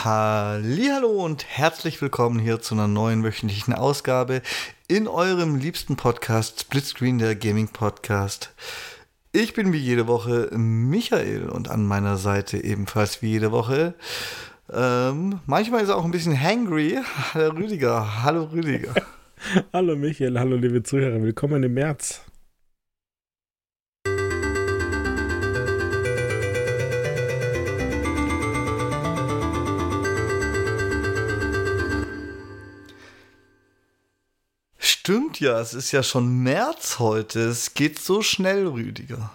Hallihallo und herzlich willkommen hier zu einer neuen wöchentlichen Ausgabe in eurem liebsten Podcast Splitscreen, der Gaming Podcast. Ich bin wie jede Woche Michael und an meiner Seite ebenfalls wie jede Woche. Manchmal ist er auch ein bisschen hangry. Der Rüdiger. Hallo Rüdiger. Hallo Michael, hallo liebe Zuhörer, willkommen im März. Stimmt ja, es ist ja schon März heute. Es geht so schnell, Rüdiger.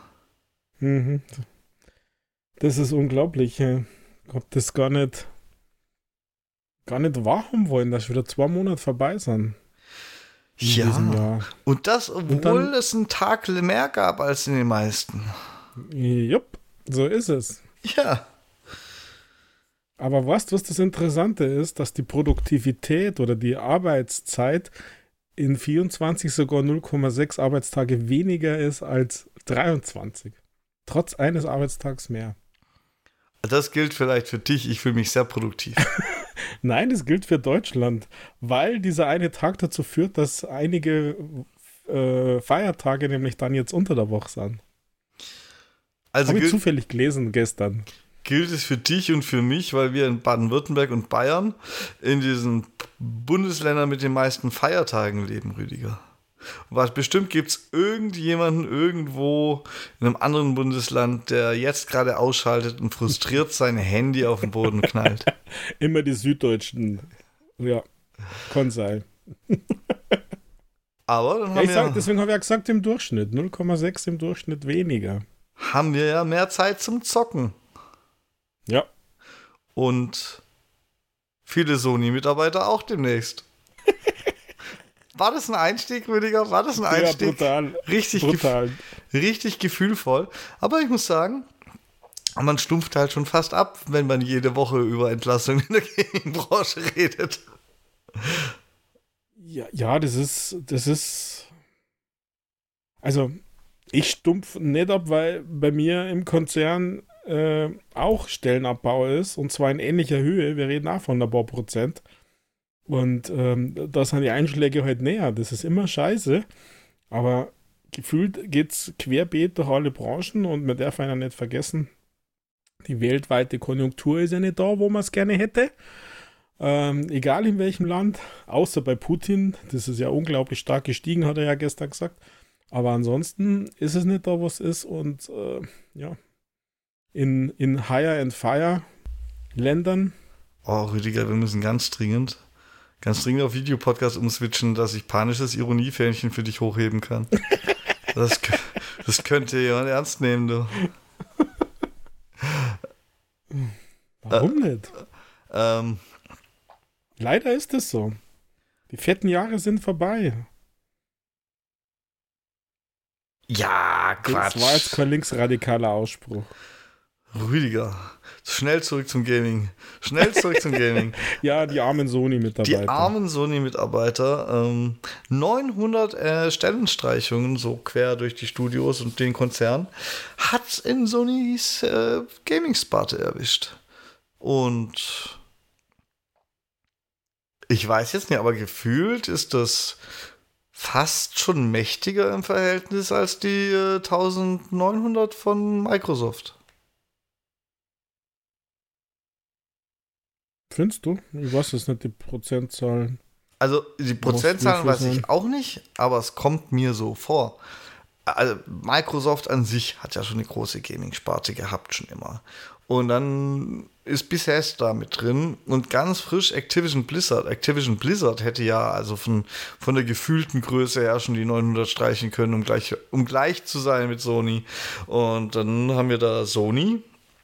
Das ist unglaublich. Ich hab das gar nicht wahrhaben wollen, dass wieder 2 Monate vorbei sind. In diesem Jahr. Und das, obwohl es einen Tag mehr gab als in den meisten. Jupp, so ist es. Ja. Aber weißt du, was das Interessante ist? Dass die Produktivität oder die Arbeitszeit in 24 sogar 0,6 Arbeitstage weniger ist als 23. Trotz eines Arbeitstags mehr. Das gilt vielleicht für dich. Ich fühle mich sehr produktiv. Nein, das gilt für Deutschland, weil dieser eine Tag dazu führt, dass einige Feiertage nämlich dann jetzt unter der Woche sind. Also habe ich zufällig gelesen gestern. Gilt es für dich und für mich, weil wir in Baden-Württemberg und Bayern in diesen Bundesländern mit den meisten Feiertagen leben, Rüdiger. Was bestimmt gibt es irgendjemanden irgendwo in einem anderen Bundesland, der jetzt gerade ausschaltet und frustriert sein Handy auf den Boden knallt. Immer die Süddeutschen. Ja, kann sein. Aber dann haben deswegen habe ich ja gesagt, im Durchschnitt. 0,6 im Durchschnitt weniger. Haben wir ja mehr Zeit zum Zocken. Ja. Und viele Sony-Mitarbeiter auch demnächst. War das ein Einstieg, Rüdiger? War das ein Einstieg? Ja, brutal. Richtig brutal. Richtig gefühlvoll. Aber ich muss sagen, man stumpft halt schon fast ab, wenn man jede Woche über Entlassungen in der Gaming-Branche redet. Ja, das ist. Also, ich stumpf nicht ab, weil bei mir im Konzern auch Stellenabbau ist, und zwar in ähnlicher Höhe. Wir reden auch von ein paar Prozent. Und da sind die Einschläge halt näher. Das ist immer scheiße. Aber gefühlt geht es querbeet durch alle Branchen, und man darf einen nicht vergessen, die weltweite Konjunktur ist ja nicht da, wo man es gerne hätte. Egal in welchem Land, außer bei Putin. Das ist ja unglaublich stark gestiegen, hat er ja gestern gesagt. Aber ansonsten ist es nicht da, wo es ist. Und in Hire and Fire Ländern. Oh, Rüdiger, wir müssen ganz dringend auf Videopodcast umswitchen, dass ich panisches Ironiefähnchen für dich hochheben kann. Das könnte jemand ernst nehmen, du. Warum nicht? Leider ist es so. Die fetten Jahre sind vorbei. Ja, Quatsch. Das war jetzt kein linksradikaler Ausspruch. Rüdiger, schnell zurück zum Gaming. Ja, die armen Sony-Mitarbeiter. Die armen Sony-Mitarbeiter. 900 Stellenstreichungen so quer durch die Studios und den Konzern hat in Sonys Gaming-Sparte erwischt. Und ich weiß jetzt nicht, aber gefühlt ist das fast schon mächtiger im Verhältnis als die 1900 von Microsoft. Findest du? Ich weiß jetzt nicht, die Prozentzahlen. Also die Prozentzahlen weiß ich auch nicht, aber es kommt mir so vor. Also Microsoft an sich hat ja schon eine große Gaming-Sparte gehabt, schon immer. Und dann ist Bethesda mit drin und ganz frisch Activision Blizzard. Activision Blizzard hätte ja also von der gefühlten Größe her schon die 900 streichen können, um gleich zu sein mit Sony. Und dann haben wir da Sony.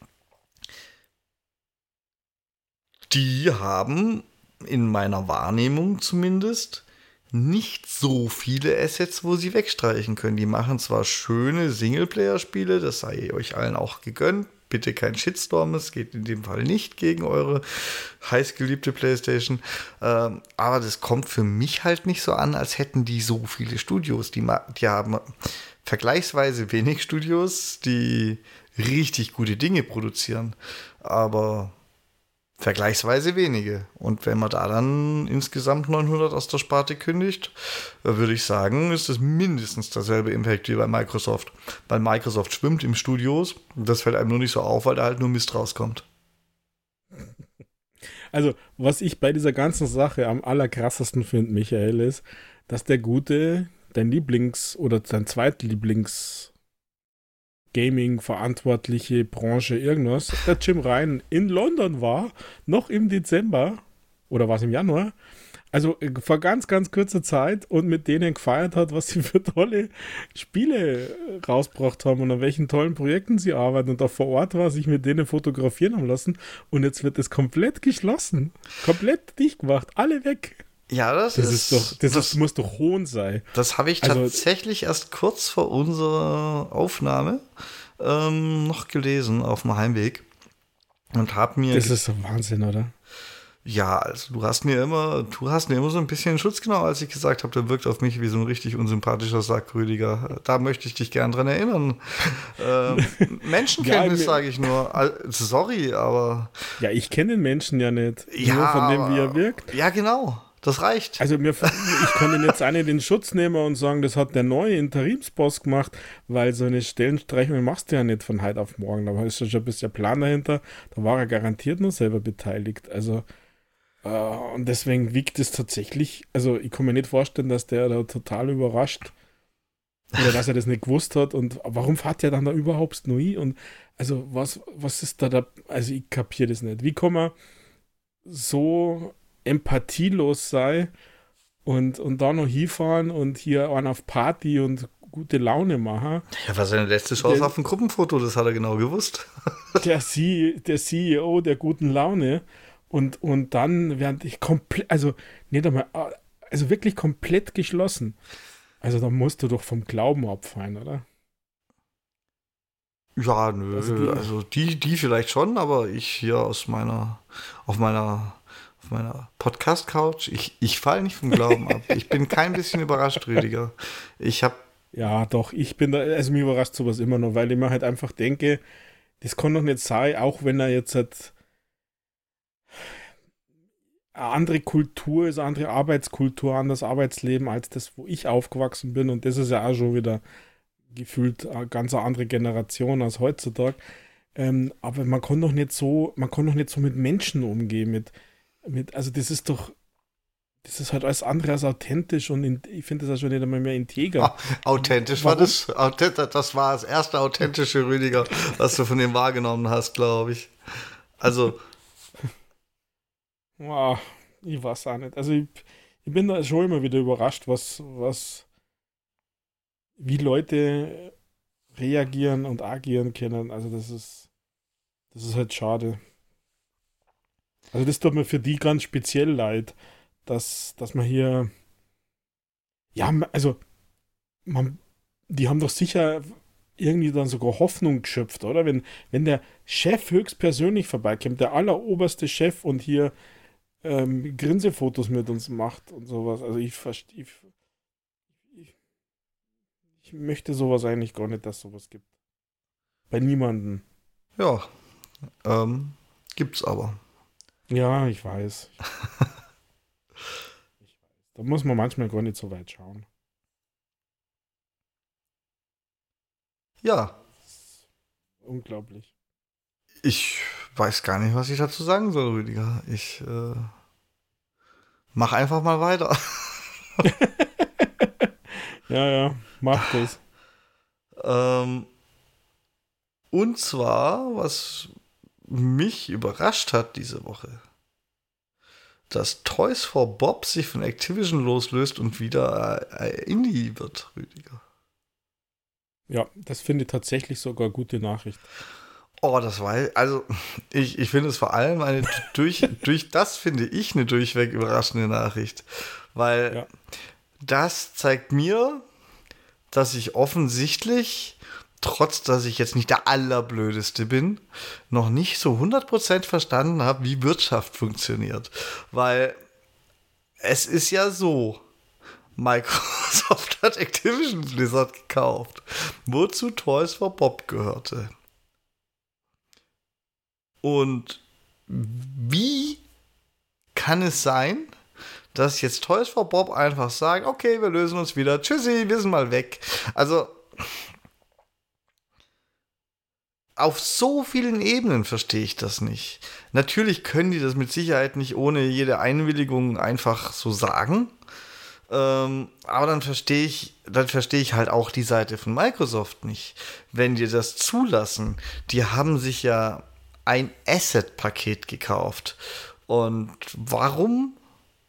Die haben in meiner Wahrnehmung zumindest nicht so viele Assets, wo sie wegstreichen können. Die machen zwar schöne Singleplayer-Spiele, das sei euch allen auch gegönnt. Bitte kein Shitstorm, es geht in dem Fall nicht gegen eure heißgeliebte PlayStation. Aber das kommt für mich halt nicht so an, als hätten die so viele Studios. Die haben vergleichsweise wenig Studios, die richtig gute Dinge produzieren. Aber vergleichsweise wenige. Und wenn man da dann insgesamt 900 aus der Sparte kündigt, würde ich sagen, ist das mindestens derselbe Impact wie bei Microsoft. Weil Microsoft schwimmt im Studios, das fällt einem nur nicht so auf, weil da halt nur Mist rauskommt. Also, was ich bei dieser ganzen Sache am allerkrassesten finde, Michael, ist, dass der Gute, dein oder dein Zweitlieblings Gaming-verantwortliche Branche irgendwas, der Jim Ryan in London war, noch im Dezember, oder war es im Januar, also vor ganz, ganz kurzer Zeit und mit denen gefeiert hat, was sie für tolle Spiele rausgebracht haben und an welchen tollen Projekten sie arbeiten und da vor Ort war, sich mit denen fotografieren haben lassen und jetzt wird es komplett geschlossen, komplett dicht gemacht, alle weg. Ja, Das muss doch Hohn sein. Das habe ich tatsächlich erst kurz vor unserer Aufnahme noch gelesen auf dem Heimweg und habe mir. Das ist so Wahnsinn, oder? Ja, also du hast mir immer so ein bisschen Schutz genommen, als ich gesagt habe, der wirkt auf mich wie so ein richtig unsympathischer Sack, Rüdiger. Da möchte ich dich gern dran erinnern. Menschenkenntnis, sage ich nur. Sorry, aber. Ja, ich kenne den Menschen ja nicht. Ja, nur von dem, wie er wirkt. Ja, genau. Das reicht. Also ich kann den jetzt auch nicht in Schutz nehmen und sagen, das hat der neue Interimsboss gemacht, weil so eine Stellenstreichung machst du ja nicht von heute auf morgen. Da ist ja schon ein bisschen Plan dahinter. Da war er garantiert nur selber beteiligt. Also und deswegen wiegt es tatsächlich, also ich kann mir nicht vorstellen, dass der da total überrascht oder dass er das nicht gewusst hat und warum fährt der dann da überhaupt noch hin? Und also was ist da, also ich kapiere das nicht. Wie kann man so empathielos sein und da noch hinfahren und hier einen auf Party und gute Laune machen? Ja, war seine letzte Chance auf ein Gruppenfoto, das hat er genau gewusst. Der CEO der guten Laune und dann während ich komplett, also nicht einmal, also wirklich komplett geschlossen. Also da musst du doch vom Glauben abfallen, oder? Ja, nö, also die vielleicht schon, aber ich hier auf meiner Podcast-Couch, ich falle nicht vom Glauben ab. Ich bin kein bisschen überrascht, Rüdiger. Ja, doch, ich bin da, also mich überrascht sowas immer noch, weil ich mir halt einfach denke, das kann doch nicht sein, auch wenn er jetzt halt eine andere Kultur ist, eine andere Arbeitskultur, anderes Arbeitsleben als das, wo ich aufgewachsen bin. Und das ist ja auch schon wieder gefühlt eine ganz andere Generation als heutzutage. Aber man kann doch nicht so mit Menschen umgehen. Also das ist halt alles andere als authentisch und ich finde das auch schon nicht einmal mehr integer. Authentisch war das. Das war das erste authentische, Rüdiger, was du von dem wahrgenommen hast, glaube ich. Also. Ich weiß auch nicht. Also ich bin da schon immer wieder überrascht, wie Leute reagieren und agieren können. Also das ist halt schade. Also das tut mir für die ganz speziell leid, dass man hier, ja, also die haben doch sicher irgendwie dann sogar Hoffnung geschöpft, oder? Wenn der Chef höchstpersönlich vorbeikommt, der alleroberste Chef und hier Grinsefotos mit uns macht und sowas. Also ich möchte sowas eigentlich gar nicht, dass sowas gibt. Bei niemandem. Ja, gibt's aber. Ja, ich weiß. Da muss man manchmal gar nicht so weit schauen. Ja. Unglaublich. Ich weiß gar nicht, was ich dazu sagen soll, Rüdiger. Ich mach einfach mal weiter. Ja, mach das. Und zwar, was mich überrascht hat diese Woche, dass Toys for Bob sich von Activision loslöst und wieder Indie wird, Rüdiger. Ja, das finde ich tatsächlich sogar eine gute Nachricht. Oh, ich finde es vor allem das finde ich eine durchweg überraschende Nachricht, weil das zeigt mir, dass ich offensichtlich, trotz dass ich jetzt nicht der Allerblödeste bin, noch nicht so 100% verstanden habe, wie Wirtschaft funktioniert, weil es ist ja so, Microsoft hat Activision Blizzard gekauft, wozu Toys for Bob gehörte. Und wie kann es sein, dass jetzt Toys for Bob einfach sagen, okay, wir lösen uns wieder, tschüssi, wir sind mal weg. Also auf so vielen Ebenen verstehe ich das nicht. Natürlich können die das mit Sicherheit nicht ohne jede Einwilligung einfach so sagen. Aber dann verstehe ich halt auch die Seite von Microsoft nicht. Wenn die das zulassen, die haben sich ja ein Asset-Paket gekauft. Und warum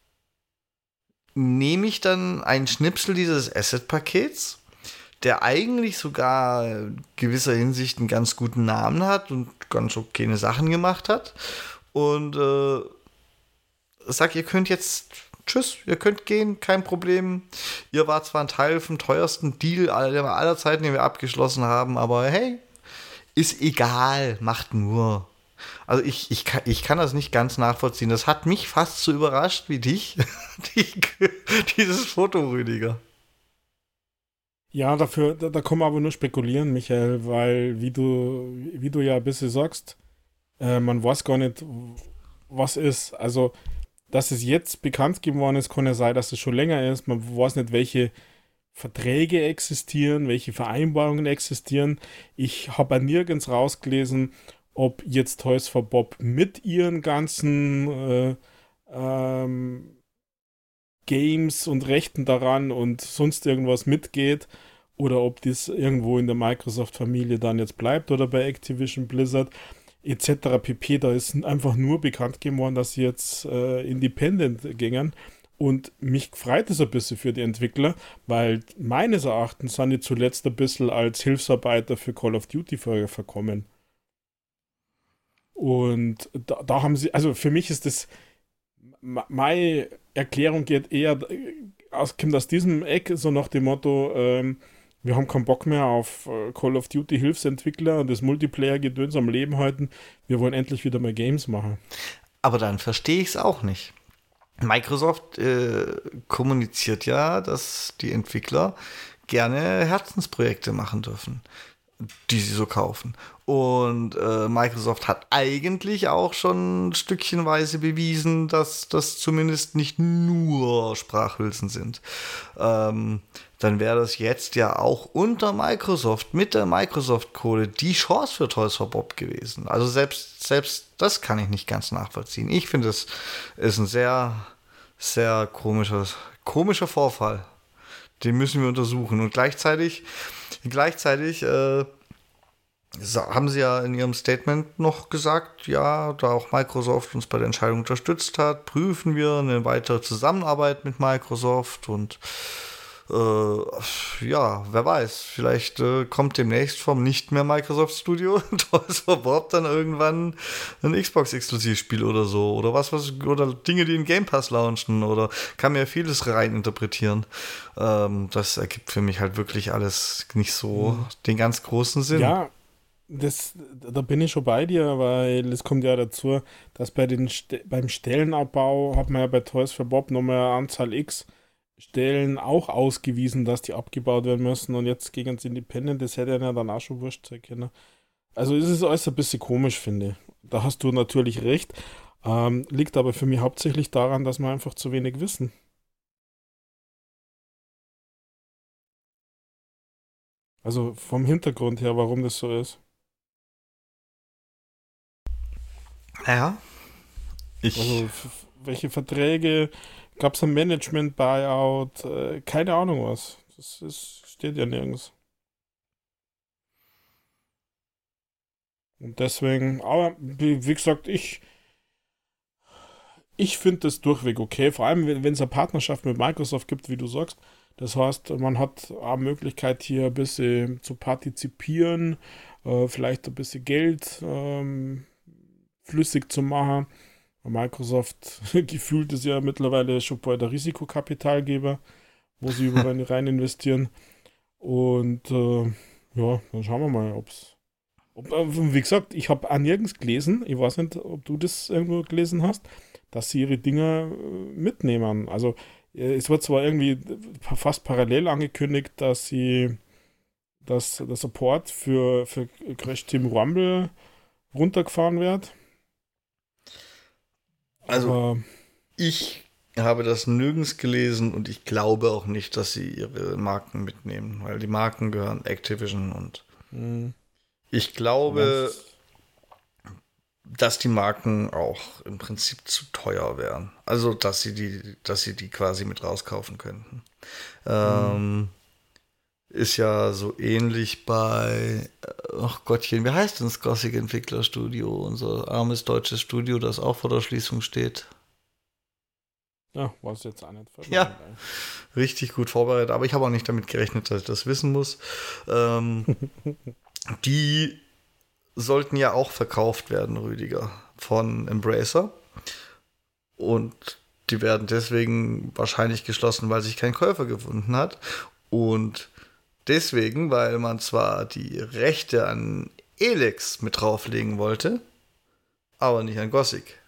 nehme ich dann einen Schnipsel dieses Asset-Pakets, der eigentlich sogar in gewisser Hinsicht einen ganz guten Namen hat und ganz okay Sachen gemacht hat, und sag, ihr könnt jetzt, tschüss, ihr könnt gehen, kein Problem. Ihr wart zwar ein Teil vom teuersten Deal aller Zeiten, den wir abgeschlossen haben, aber hey, ist egal, macht nur. Also ich kann das nicht ganz nachvollziehen. Das hat mich fast so überrascht wie dich, dieses Foto, Rüdiger. Ja, da kann man aber nur spekulieren, Michael, weil, wie du ja ein bisschen sagst, man weiß gar nicht, was ist. Also, dass es jetzt bekannt geworden ist, kann ja sein, dass es schon länger ist. Man weiß nicht, welche Verträge existieren, welche Vereinbarungen existieren. Ich habe ja nirgends rausgelesen, ob jetzt Toys for Bob mit ihren ganzen Games und Rechten daran und sonst irgendwas mitgeht oder ob das irgendwo in der Microsoft-Familie dann jetzt bleibt oder bei Activision Blizzard etc. pp. Da ist einfach nur bekannt geworden, dass sie jetzt independent gingen. Und mich freut es ein bisschen für die Entwickler, weil meines Erachtens sind die zuletzt ein bisschen als Hilfsarbeiter für Call of Duty verkommen. Und da haben sie, also für mich ist das, meine Erklärung geht eher kommt aus diesem Eck, so nach dem Motto, wir haben keinen Bock mehr auf Call of Duty Hilfsentwickler und das Multiplayer-Gedöns am Leben halten. Wir wollen endlich wieder mal Games machen. Aber dann verstehe ich es auch nicht. Microsoft kommuniziert ja, dass die Entwickler gerne Herzensprojekte machen dürfen, die sie so kaufen. Und Microsoft hat eigentlich auch schon stückchenweise bewiesen, dass das zumindest nicht nur Sprachhülsen sind. Dann wäre das jetzt ja auch unter Microsoft, mit der Microsoft-Kohle, die Chance für Toys for Bob gewesen. Also selbst das kann ich nicht ganz nachvollziehen. Ich finde, es ist ein sehr, sehr komischer Vorfall. Den müssen wir untersuchen. Und gleichzeitig haben sie ja in ihrem Statement noch gesagt, ja, da auch Microsoft uns bei der Entscheidung unterstützt hat, prüfen wir eine weitere Zusammenarbeit mit Microsoft und ja, wer weiß, vielleicht kommt demnächst vom nicht mehr Microsoft Studio Toys for Bob dann irgendwann ein Xbox-Exklusivspiel oder so oder oder Dinge, die in Game Pass launchen oder kann mir vieles rein interpretieren. Das ergibt für mich halt wirklich alles nicht so den ganz großen Sinn. Ja, da bin ich schon bei dir, weil es kommt ja dazu, dass beim Stellenabbau hat man ja bei Toys for Bob nochmal eine Anzahl X Stellen auch ausgewiesen, dass die abgebaut werden müssen und jetzt gegen das Independent, das hätte ja dann auch schon wurscht sein können. Also es ist alles ein bisschen komisch, finde ich. Da hast du natürlich recht. Liegt aber für mich hauptsächlich daran, dass wir einfach zu wenig wissen. Also vom Hintergrund her, warum das so ist. Ja, Also ich welche Verträge, gab es ein Management-Buyout, keine Ahnung was. Steht ja nirgends. Und deswegen, aber wie gesagt, ich finde das durchweg okay. Vor allem, wenn es eine Partnerschaft mit Microsoft gibt, wie du sagst. Das heißt, man hat eine Möglichkeit hier ein bisschen zu partizipieren, vielleicht ein bisschen Geld flüssig zu machen. Microsoft gefühlt ist ja mittlerweile schon bald der Risikokapitalgeber, wo sie überall rein investieren. Und ja, dann schauen wir mal, wie gesagt, ich habe auch nirgends gelesen, ich weiß nicht, ob du das irgendwo gelesen hast, dass sie ihre Dinger mitnehmen. Also es wird zwar irgendwie fast parallel angekündigt, dass der Support für Crash Team Rumble runtergefahren wird. also Aber Ich habe das nirgends gelesen und ich glaube auch nicht, dass sie ihre Marken mitnehmen, weil die Marken gehören Activision und ich glaube, dass die Marken auch im Prinzip zu teuer wären. Also, dass sie die quasi mit rauskaufen könnten. Ist ja so ähnlich bei, ach Gottchen, wie heißt denn das Gothic Entwicklerstudio? Unser armes deutsches Studio, das auch vor der Schließung steht. Ja, weiß jetzt auch nicht. Ja, richtig gut vorbereitet, aber ich habe auch nicht damit gerechnet, dass ich das wissen muss. Die sollten ja auch verkauft werden, Rüdiger, von Embracer. Und die werden deswegen wahrscheinlich geschlossen, weil sich kein Käufer gefunden hat. Und deswegen, weil man zwar die Rechte an Elex mit drauflegen wollte, aber nicht an Gothic.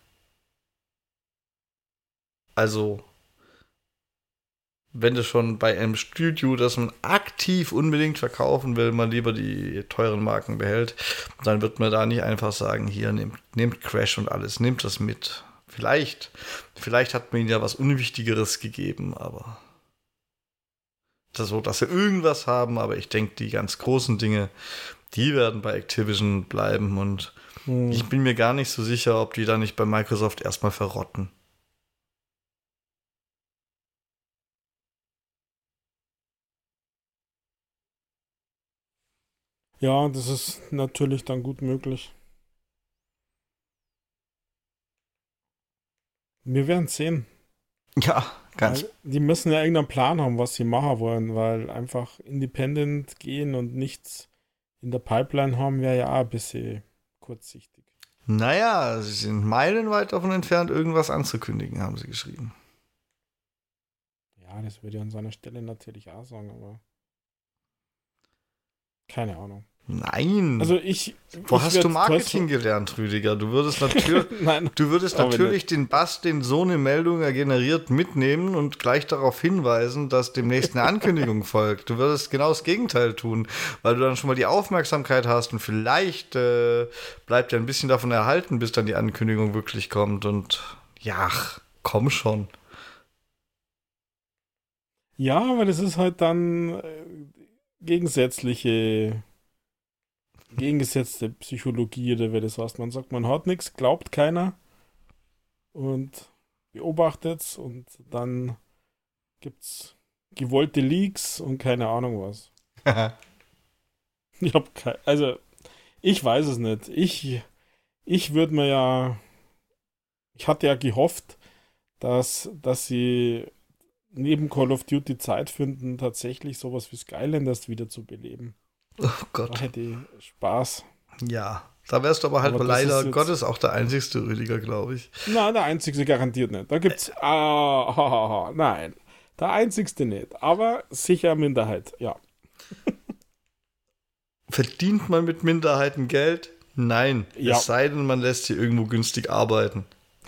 Also, wenn du schon bei einem Studio, das man aktiv unbedingt verkaufen will, man lieber die teuren Marken behält, dann wird man da nicht einfach sagen, hier, nehmt Crash und alles, nehmt das mit. Vielleicht hat man ihnen ja was Unwichtigeres gegeben, aber das so, dass sie irgendwas haben, aber ich denke, die ganz großen Dinge, die werden bei Activision bleiben und ich bin mir gar nicht so sicher, ob die da nicht bei Microsoft erstmal verrotten. Ja, das ist natürlich dann gut möglich. Wir werden sehen. Ja, ganz. Weil die müssen ja irgendeinen Plan haben, was sie machen wollen, weil einfach independent gehen und nichts in der Pipeline haben, wäre ja auch ein bisschen kurzsichtig. Naja, sie sind meilenweit davon entfernt, irgendwas anzukündigen, haben sie geschrieben. Ja, das würde ich an seiner Stelle natürlich auch sagen, aber keine Ahnung. Nein. Also Wo hast du Marketing gelernt, Rüdiger? Du würdest natürlich, Nein, den Bass, den so eine Meldung generiert, mitnehmen und gleich darauf hinweisen, dass demnächst eine Ankündigung folgt. Du würdest genau das Gegenteil tun, weil du dann schon mal die Aufmerksamkeit hast und vielleicht bleibt ja ein bisschen davon erhalten, bis dann die Ankündigung wirklich kommt. Und ja, komm schon. Ja, aber das ist halt dann gegengesetzte Psychologie oder wie das heißt. Man sagt, man hat nichts, glaubt keiner und beobachtet's und dann gibt's gewollte Leaks und keine Ahnung was. Ich weiß es nicht. Ich würde mir ich hatte ja gehofft, dass sie neben Call of Duty Zeit finden, tatsächlich sowas wie Skylanders wieder zu beleben. Oh Gott. Da hätte ich Spaß. Ja, da wärst du aber halt leider Gottes auch der einzigste Rüdiger, glaube ich. Nein, der einzigste garantiert nicht. Da gibt's nein, der einzigste nicht, aber sicher Minderheit, ja. Verdient man mit Minderheiten Geld? Nein, Ja. Es sei denn, man lässt sie irgendwo günstig arbeiten.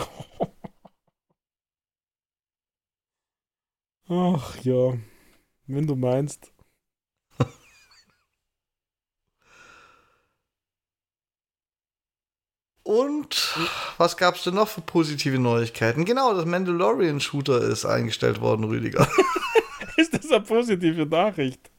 Ach ja, wenn du meinst. Und was gab es denn noch für positive Neuigkeiten? Genau, das Mandalorian-Shooter ist eingestellt worden, Rüdiger. Ist das eine positive Nachricht?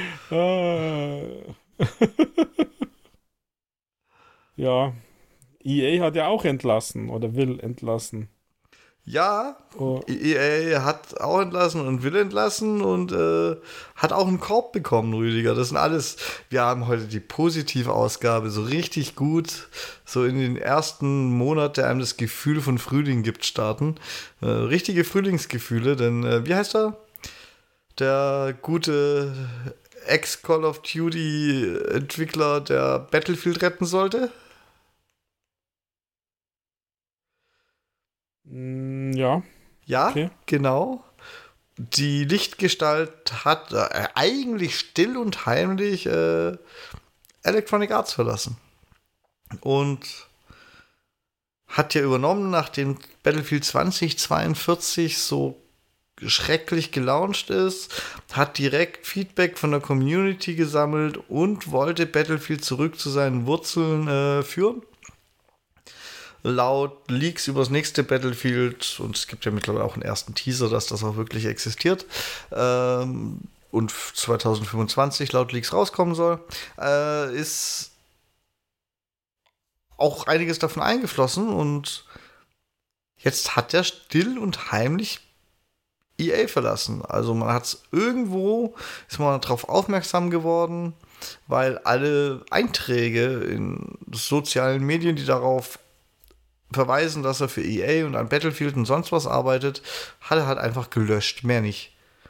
Ja, EA hat ja auch entlassen oder will entlassen. Ja, EA hat auch entlassen und will entlassen und hat auch einen Korb bekommen, Rüdiger. Das sind alles, wir haben heute die positive Ausgabe, so richtig gut, so in den ersten Monat, der einem das Gefühl von Frühling gibt, starten. Richtige Frühlingsgefühle, denn wie heißt er? Der gute Ex-Call of Duty-Entwickler, der Battlefield retten sollte? Ja. Ja, okay. Genau. Die Lichtgestalt hat eigentlich still und heimlich Electronic Arts verlassen. Und hat ja übernommen, nachdem Battlefield 2042 so schrecklich gelauncht ist, hat direkt Feedback von der Community gesammelt und wollte Battlefield zurück zu seinen Wurzeln führen. laut Leaks über das nächste Battlefield, und es gibt ja mittlerweile auch einen ersten Teaser, dass das auch wirklich existiert, und 2025 laut Leaks rauskommen soll, ist auch einiges davon eingeflossen und jetzt hat er still und heimlich EA verlassen. Also man hat es irgendwo, ist man darauf aufmerksam geworden, weil alle Einträge in sozialen Medien, die darauf verweisen, dass er für EA und an Battlefield und sonst was arbeitet, hat er halt einfach gelöscht, mehr nicht.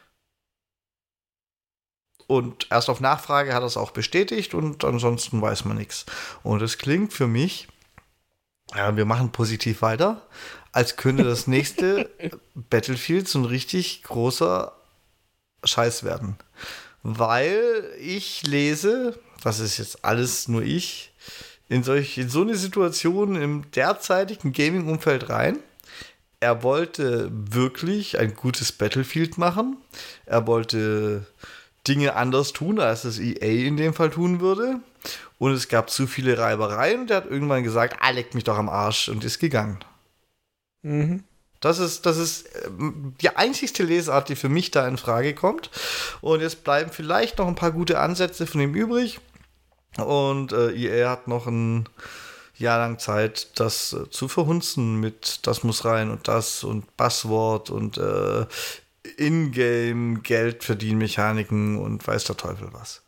Und erst auf Nachfrage hat er es auch bestätigt und ansonsten weiß man nichts. Und es klingt für mich, ja, wir machen positiv weiter, als könnte das nächste Battlefield so ein richtig großer Scheiß werden. Weil ich lese, das ist jetzt alles nur ich, in so eine Situation im derzeitigen Gaming-Umfeld rein. Er wollte wirklich ein gutes Battlefield machen. Er wollte Dinge anders tun, als es EA in dem Fall tun würde. Und es gab zu viele Reibereien und er hat irgendwann gesagt, leck mich doch am Arsch und ist gegangen. Mhm. Das ist die einzigste Lesart, die für mich da in Frage kommt. Und jetzt bleiben vielleicht noch ein paar gute Ansätze von ihm übrig. Und EA hat noch ein Jahr lang Zeit, das zu verhunzen mit das muss rein und das und Buzzword und Ingame Geldverdienmechaniken und weiß der Teufel was.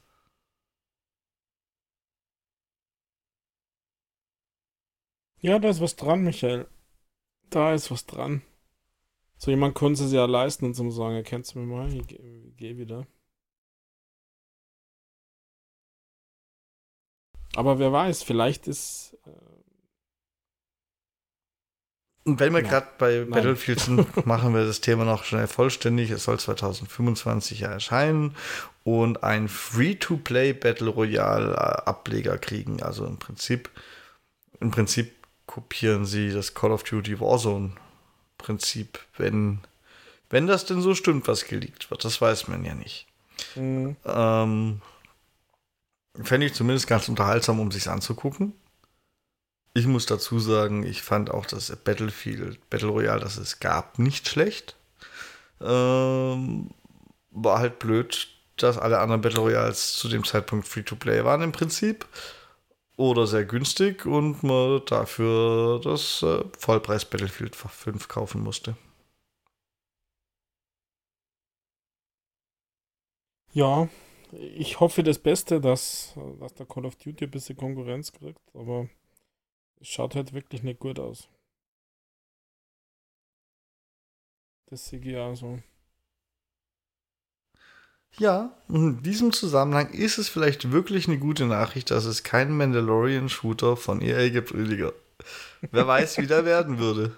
Ja, da ist was dran, Michael. Da ist was dran. So jemand konnte es ja leisten und zum sagen, erkennst du mir mal, ich geh wieder. Aber wer weiß, vielleicht ist. Und wenn wir Ja. gerade bei Nein. Battlefield sind, machen wir das Thema noch schnell vollständig. Es soll 2025 ja erscheinen und ein Free-to-Play Battle Royale Ableger kriegen. Also im Prinzip kopieren sie das Call of Duty Warzone Prinzip, wenn das denn so stimmt, was geleakt wird. Das weiß man ja nicht. Mhm. Fände ich zumindest ganz unterhaltsam, um sich anzugucken. Ich muss dazu sagen, ich fand auch das Battlefield Battle Royale, das es gab, nicht schlecht. War halt blöd, dass alle anderen Battle Royals zu dem Zeitpunkt Free-to-Play waren im Prinzip. Oder sehr günstig und man dafür das Vollpreis Battlefield 5 kaufen musste. Ja, ich hoffe das Beste, dass der Call of Duty ein bisschen Konkurrenz kriegt, aber es schaut halt wirklich nicht gut aus. Das sehe ich auch so. Ja, in diesem Zusammenhang ist es vielleicht wirklich eine gute Nachricht, dass es keinen Mandalorian-Shooter von EA gibt, Rüdiger. Wer weiß, wie der werden würde.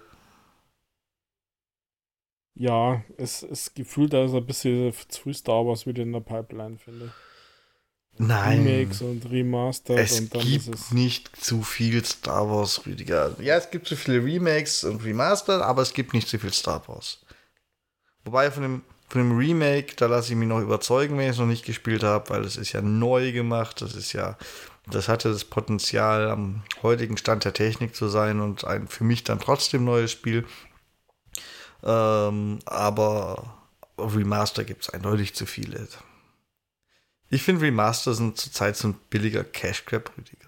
Ja, es gefühlt, da ist ein bisschen zu früh Star Wars wieder in der Pipeline, finde ich. Nein, Remakes und Remastered es und dann gibt ist es. nicht zu viel Star Wars, Rüdiger. Ja, es gibt zu viele Remakes und Remastered, aber es gibt nicht zu viel Star Wars. Wobei von dem Remake, da lasse ich mich noch überzeugen, wenn ich es noch nicht gespielt habe, weil es ist ja neu gemacht. Das hatte das Potenzial, am heutigen Stand der Technik zu sein und ein für mich dann trotzdem neues Spiel. Aber Remaster gibt es eindeutig zu viele. Ich finde, Remaster sind zurzeit so ein billiger Cash-Grab, Rüdiger.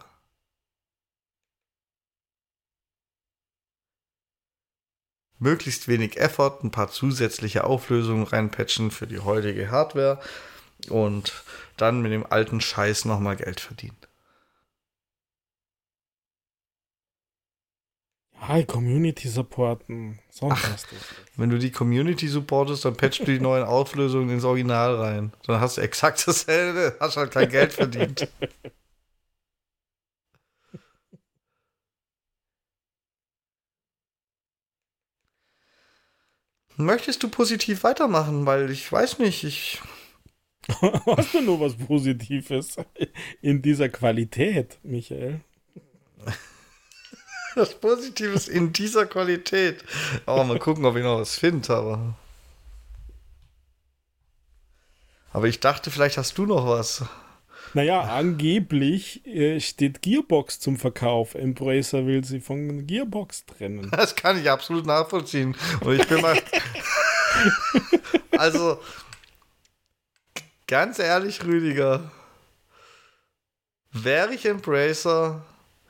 Möglichst wenig Effort, ein paar zusätzliche Auflösungen reinpatchen für die heutige Hardware und dann mit dem alten Scheiß nochmal Geld verdienen. Ja, die Community supporten. Sonst was das. Wenn du die Community supportest, dann patchst du die neuen Auflösungen ins Original rein. Dann hast du exakt dasselbe, hast halt kein Geld verdient. Möchtest du positiv weitermachen? Weil ich weiß nicht, Hast du nur was Positives in dieser Qualität, Michael? das Positives in dieser Qualität. Aber mal gucken, ob ich noch was finde, aber ich dachte, vielleicht hast du noch was. Naja, angeblich steht Gearbox zum Verkauf. Embracer will sie von Gearbox trennen. Das kann ich absolut nachvollziehen. Und ich bin mal. Also, ganz ehrlich, Rüdiger, wäre ich Embracer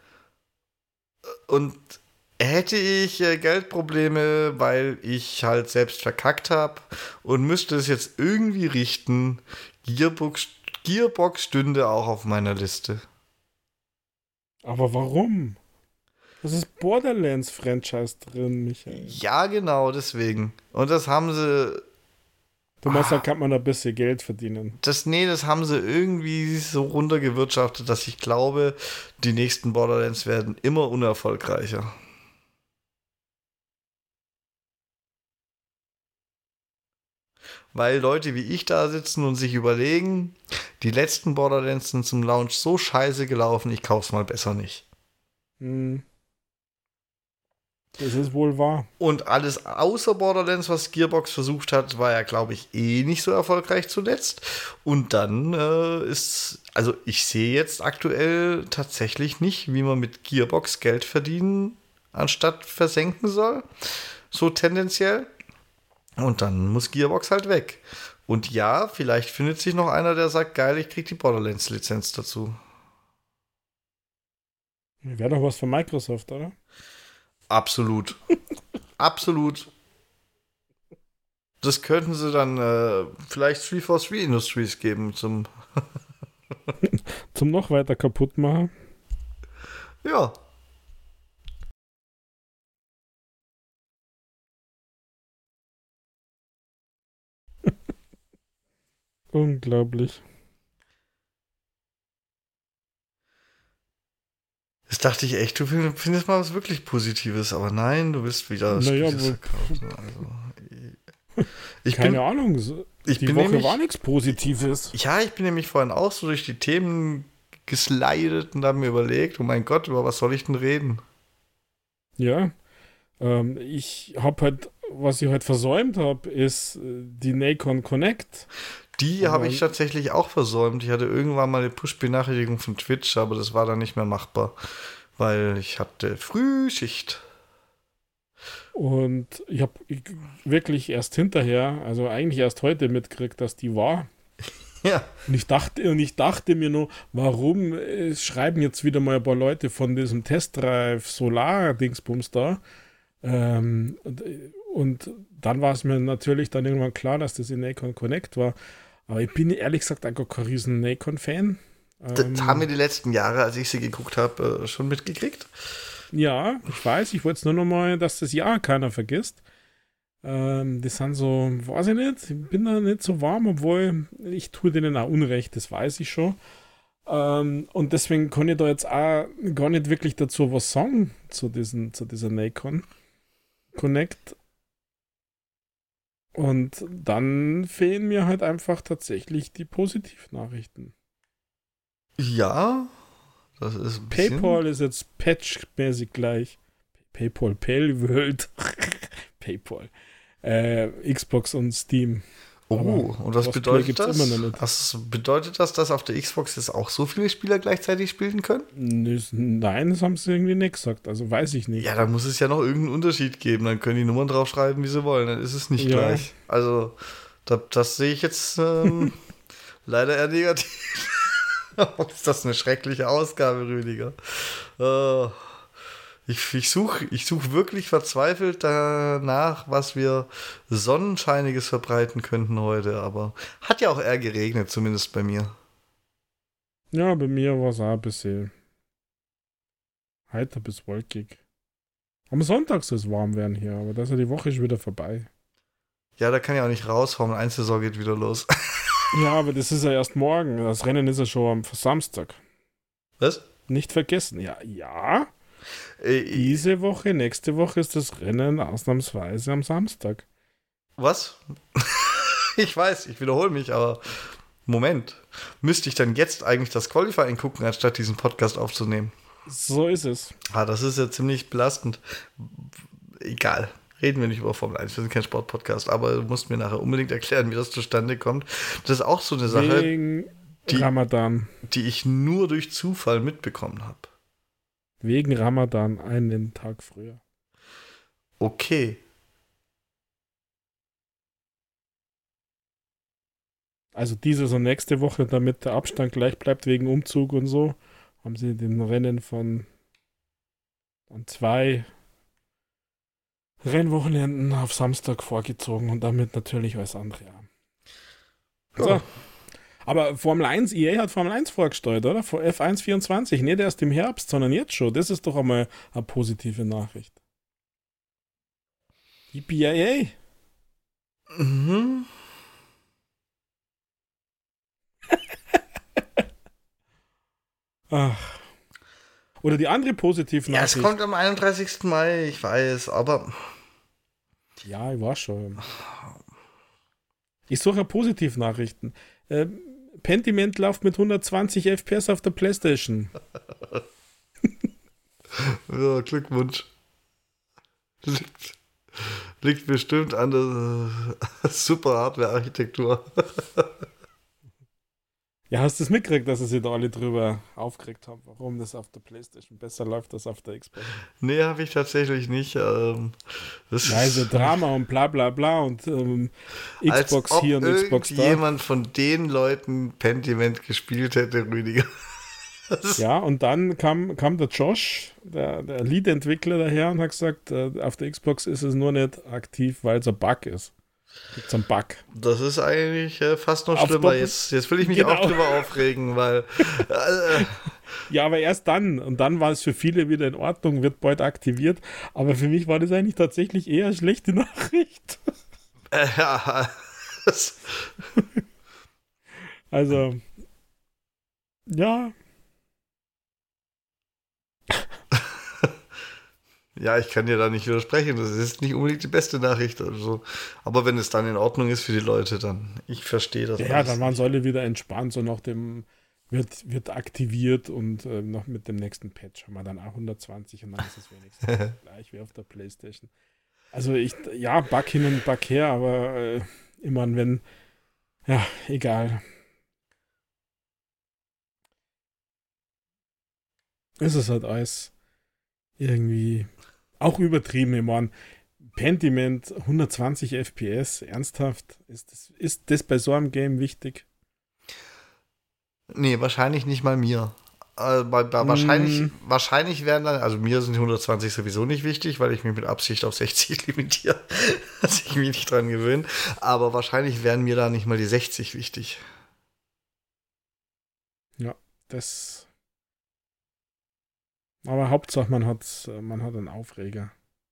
und hätte ich Geldprobleme, weil ich halt selbst verkackt habe und müsste es jetzt irgendwie richten, Gearbox stünde auch auf meiner Liste. Aber warum? Das ist Borderlands-Franchise drin, Michael. Ja, genau, deswegen. Und das haben sie. Du meinst, da kann man ein bisschen Geld verdienen. Das haben sie irgendwie so runtergewirtschaftet, dass ich glaube, die nächsten Borderlands werden immer unerfolgreicher. Weil Leute wie ich da sitzen und sich überlegen, die letzten Borderlands sind zum Launch so scheiße gelaufen, ich kauf's mal besser nicht. Hm. Das ist wohl wahr. Und alles außer Borderlands, was Gearbox versucht hat, war ja, glaube ich, nicht so erfolgreich zuletzt. Und dann also ich sehe jetzt aktuell tatsächlich nicht, wie man mit Gearbox Geld verdienen anstatt versenken soll. So tendenziell. Und dann muss Gearbox halt weg. Und ja, vielleicht findet sich noch einer, der sagt, geil, ich krieg die Borderlands-Lizenz dazu. Wäre doch was für Microsoft, oder? Absolut. Absolut. Das könnten sie dann vielleicht 343 Industries geben zum Zum noch weiter kaputt machen. Ja. Unglaublich. Das dachte ich echt, du findest mal was wirklich Positives, aber nein, du willst wieder Naja, Spiele verkaufen. Also, keine Ahnung. Die Woche war nichts Positives. Ja, ich bin nämlich vorhin auch so durch die Themen geslidet und habe mir überlegt, oh mein Gott, über was soll ich denn reden? Ja. Ich habe halt, was ich heute versäumt habe, ist die Nacon Connect. Die habe ich tatsächlich auch versäumt. Ich hatte irgendwann mal eine Push-Benachrichtigung von Twitch, aber das war dann nicht mehr machbar, weil ich hatte Frühschicht. Und ich habe wirklich erst hinterher, also eigentlich erst heute mitgekriegt, dass die war. Ja. Und ich dachte mir nur, warum schreiben jetzt wieder mal ein paar Leute von diesem Testdrive Solar-Dingsbums da. Und dann war es mir natürlich dann irgendwann klar, dass das in Nacon Connect war. Aber ich bin ehrlich gesagt einfach kein riesen Nacon-Fan. Das haben wir die letzten Jahre, als ich sie geguckt habe, schon mitgekriegt. Ja, ich weiß, ich wollte es nur noch mal, dass das Jahr keiner vergisst. Die sind so, weiß ich nicht, ich bin da nicht so warm, obwohl ich tue denen auch Unrecht, das weiß ich schon. Und deswegen kann ich da jetzt auch gar nicht wirklich dazu was sagen zu dieser Nacon Connect. Und dann fehlen mir halt einfach tatsächlich die Positivnachrichten. Ja, das ist ein bisschen... PayPal ist jetzt patchmäßig gleich. PayPal, Payworld. PayPal. Xbox und Steam. Oh, aber und was bedeutet das? Immer noch nicht. Bedeutet das, dass auf der Xbox jetzt auch so viele Spieler gleichzeitig spielen können? Nein, das haben sie irgendwie nicht gesagt. Also weiß ich nicht. Ja, da muss es ja noch irgendeinen Unterschied geben. Dann können die Nummern draufschreiben, wie sie wollen. Dann ist es nicht gleich. Also, das sehe ich jetzt leider eher negativ. Ist das eine schreckliche Ausgabe, Rüdiger? Ich suche wirklich verzweifelt danach, was wir Sonnenscheiniges verbreiten könnten heute, aber hat ja auch eher geregnet, zumindest bei mir. Ja, bei mir war es auch ein bisschen heiter bis wolkig. Am Sonntag soll es warm werden hier, aber das ist ja die Woche schon wieder vorbei. Ja, da kann ich auch nicht raus, Formel 1-Saison geht wieder los. Ja, aber das ist ja erst morgen. Das Rennen ist ja schon am Samstag. Was? Nicht vergessen. Ja. Diese Woche, nächste Woche ist das Rennen ausnahmsweise am Samstag. Was? Ich weiß, ich wiederhole mich, aber Moment. Müsste ich dann jetzt eigentlich das Qualifying gucken, anstatt diesen Podcast aufzunehmen? So ist es. Das ist ja ziemlich belastend. Egal. Reden wir nicht über Formel 1, wir sind kein Sportpodcast, aber du musst mir nachher unbedingt erklären, wie das zustande kommt. Das ist auch so eine Sache. Ramadan. die ich nur durch Zufall mitbekommen habe. Wegen Ramadan einen Tag früher. Okay. Also dieses und nächste Woche, damit der Abstand gleich bleibt wegen Umzug und so, haben sie den Rennen von an 2 Rennwochenenden auf Samstag vorgezogen und damit natürlich alles andere an. So. Aber Formel 1, EA hat Formel 1 vorgestellt, oder? F1 24, nicht erst im Herbst, sondern jetzt schon. Das ist doch einmal eine positive Nachricht. EPA. Mhm. Ach. Oder die andere positive Ja, Nachricht. es kommt am 31. Mai, ich weiß, aber... Ja, ich war schon. Ich suche Positivnachrichten. Pentiment läuft mit 120 FPS auf der PlayStation. Ja, Glückwunsch. Liegt bestimmt an der super Hardware-Architektur. Ja, hast du es mitgekriegt, dass sie sich da alle drüber aufgeregt haben, warum das auf der PlayStation besser läuft als auf der Xbox? Nee, habe ich tatsächlich nicht. Das Ja, also ist, Drama und bla bla bla und Xbox als ob hier und Xbox da. irgendjemand von den Leuten Pentiment gespielt hätte, Rüdiger. Ja, und dann kam der Josh, der Lead-Entwickler daher und hat gesagt, auf der Xbox ist es nur nicht aktiv, weil es ein Bug ist. Gibt es einen Bug. Das ist eigentlich fast noch Auf schlimmer. Doppel- Jetzt will ich mich Genau. auch drüber aufregen, weil Ja, aber erst dann. Und dann war es für viele wieder in Ordnung, wird bald aktiviert. Aber für mich war das eigentlich tatsächlich eher eine schlechte Nachricht. ja, Also, ja. ja, ich kann dir da nicht widersprechen. Das ist nicht unbedingt die beste Nachricht. Also. Aber wenn es dann in Ordnung ist für die Leute, dann ich verstehe das. Ja, dann waren sie alle wieder entspannt. So nach dem wird aktiviert und noch mit dem nächsten Patch haben wir dann auch 120 und dann ist es wenigstens gleich wie auf der PlayStation. Also Bug hin und Bug her, aber ich meine, wenn, ja, egal. Ist es halt alles irgendwie auch übertrieben. Ich meine, Pentiment 120 FPS, ernsthaft, ist das bei so einem Game wichtig? Nee, wahrscheinlich nicht mal mir. Wahrscheinlich werden dann, also mir sind die 120 sowieso nicht wichtig, weil ich mich mit Absicht auf 60 limitiere, dass ich mich nicht dran gewöhne. Aber wahrscheinlich wären mir da nicht mal die 60 wichtig. Ja, das. Aber Hauptsache, man hat einen Aufreger.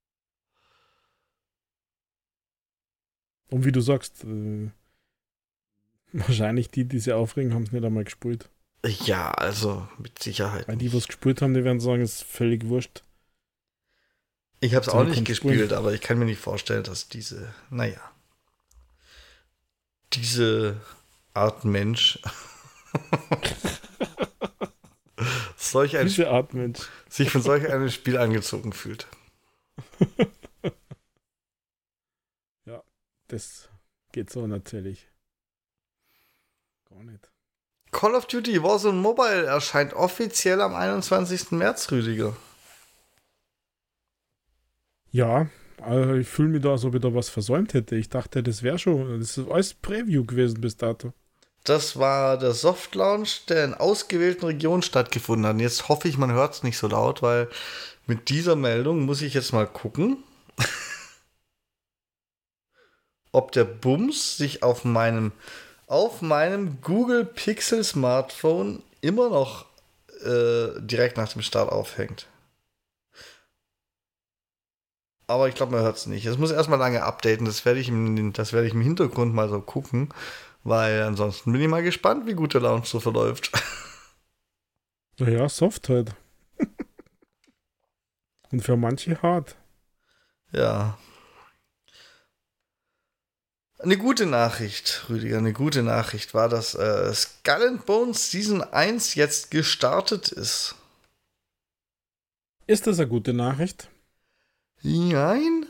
Und wie du sagst, wahrscheinlich die sie aufregen, haben es nicht einmal gespielt. Ja, also mit Sicherheit. Weil die, was gespielt haben, die werden sagen, es ist völlig wurscht. Ich habe es auch nicht Spielen. gespielt, aber ich kann mir nicht vorstellen, dass diese Art Mensch Diese Art Mensch sich von solch einem Spiel angezogen fühlt. Ja, das geht so natürlich. Gar nicht. Call of Duty Warzone Mobile erscheint offiziell am 21. März, Rüdiger. Ja, also ich fühle mich da, als ob ich da was versäumt hätte. Ich dachte, das ist alles Preview gewesen bis dato. Das war der Soft Launch, der in ausgewählten Regionen stattgefunden hat. Und jetzt hoffe ich, man hört es nicht so laut, weil mit dieser Meldung muss ich jetzt mal gucken, ob der Bums sich auf meinem Google Pixel Smartphone immer noch direkt nach dem Start aufhängt. Aber ich glaube, man hört es nicht. Es muss erstmal lange updaten. Das werde ich im Hintergrund mal so gucken, weil ansonsten bin ich mal gespannt, wie gut der Launch so verläuft. Naja, soft halt. Und für manche hart. Ja. Eine gute Nachricht, Rüdiger, eine gute Nachricht war, dass Skull and Bones Season 1 jetzt gestartet ist. Ist das eine gute Nachricht? Nein?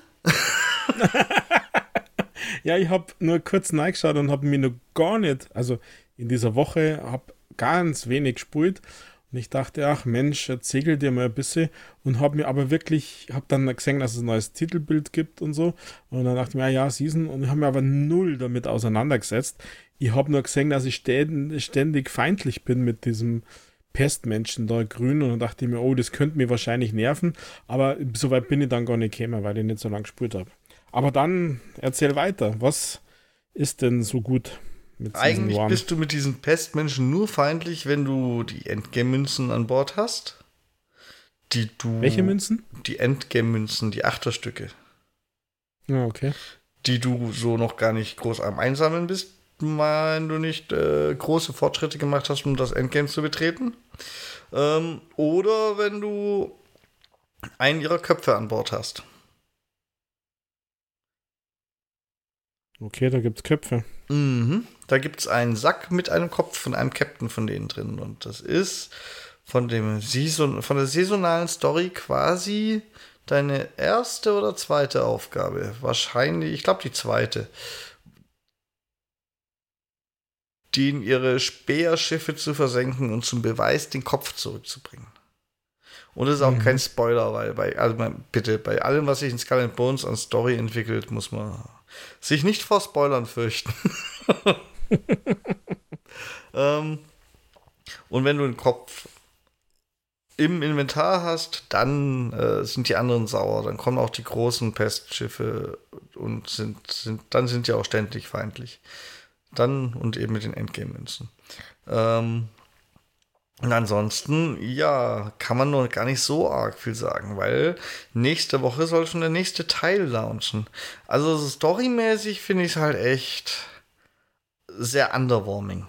Ja, ich habe nur kurz reingeschaut und habe mich noch gar nicht, also in dieser Woche, habe ganz wenig gespielt und ich dachte, ach Mensch, erzähl dir mal ein bisschen und habe mir aber wirklich, habe dann gesehen, dass es ein neues Titelbild gibt und so und dann dachte ich mir, ja, Season und ich habe mir aber null damit auseinandergesetzt. Ich habe nur gesehen, dass ich ständig feindlich bin mit diesem Pestmenschen da grün und dann dachte ich mir, oh, das könnte mir wahrscheinlich nerven, aber so weit bin ich dann gar nicht gekommen, weil ich nicht so lange gespielt habe. Aber dann erzähl weiter, was ist denn so gut mit Season Eigentlich 1? bist du mit diesen Pestmenschen nur feindlich, wenn du die Endgame-Münzen an Bord hast. Welche Münzen? Die Endgame-Münzen, die Achterstücke. Ja, okay. Die du so noch gar nicht groß am Einsammeln bist, wenn du nicht große Fortschritte gemacht hast, um das Endgame zu betreten. Oder wenn du einen ihrer Köpfe an Bord hast. Okay, da gibt's Köpfe. Mhm. Da gibt es einen Sack mit einem Kopf von einem Captain von denen drin. Und das ist von der saisonalen Story quasi deine erste oder zweite Aufgabe. Wahrscheinlich, ich glaube die zweite. Denen ihre Speerschiffe zu versenken und zum Beweis den Kopf zurückzubringen. Und das ist auch kein Spoiler, weil bei allem, was sich in Skull and Bones an Story entwickelt, muss man sich nicht vor Spoilern fürchten. Und wenn du den Kopf im Inventar hast, dann sind die anderen sauer. Dann kommen auch die großen Pestschiffe und dann sind die auch ständig feindlich. Dann und eben mit den Endgame-Münzen. Und ansonsten, ja, kann man nur gar nicht so arg viel sagen, weil nächste Woche soll schon der nächste Teil launchen. Also storymäßig finde ich es halt echt sehr underwhelming.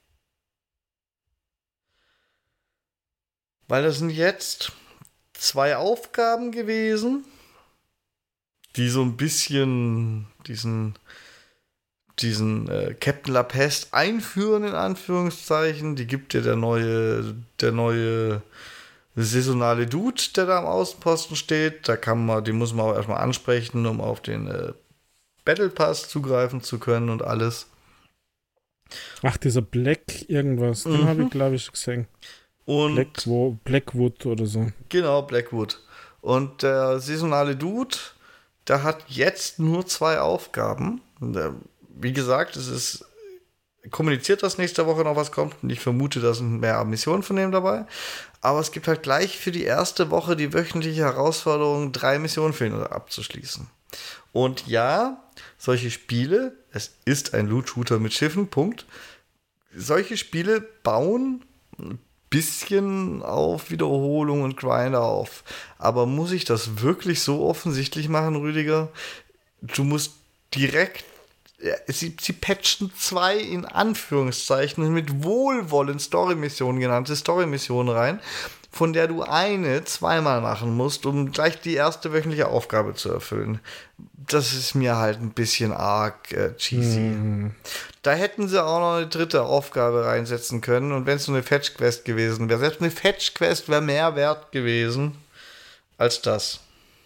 Weil das sind jetzt 2 Aufgaben gewesen, die so ein bisschen diesen Captain LaPeste einführen, in Anführungszeichen. Die gibt dir der neue saisonale Dude, der da am Außenposten steht. Den muss man auch erstmal ansprechen, um auf den Battle Pass zugreifen zu können und alles. Ach, dieser Black irgendwas, den habe ich, glaube ich, gesehen. Und Blackwood oder so. Genau, Blackwood. Und der saisonale Dude, der hat jetzt nur 2 Aufgaben. Wie gesagt, kommuniziert, dass nächste Woche noch was kommt. Und ich vermute, da sind mehr Missionen von dem dabei. Aber es gibt halt gleich für die erste Woche die wöchentliche Herausforderung, 3 Missionen für ihn abzuschließen. Und ja, solche Spiele, es ist ein Loot-Shooter mit Schiffen, Punkt. Solche Spiele bauen ein bisschen auf Wiederholung und Grinder auf. Aber muss ich das wirklich so offensichtlich machen, Rüdiger? Du musst direkt sie patchen 2 in Anführungszeichen mit Wohlwollen Story-Missionen genannte Story-Missionen rein, von der du eine 2-mal machen musst, um gleich die erste wöchentliche Aufgabe zu erfüllen. Das ist mir halt ein bisschen arg cheesy. Da hätten sie auch noch eine 3. Aufgabe reinsetzen können und wenn es nur eine Fetch-Quest gewesen wäre, selbst eine Fetch-Quest wäre mehr wert gewesen als das.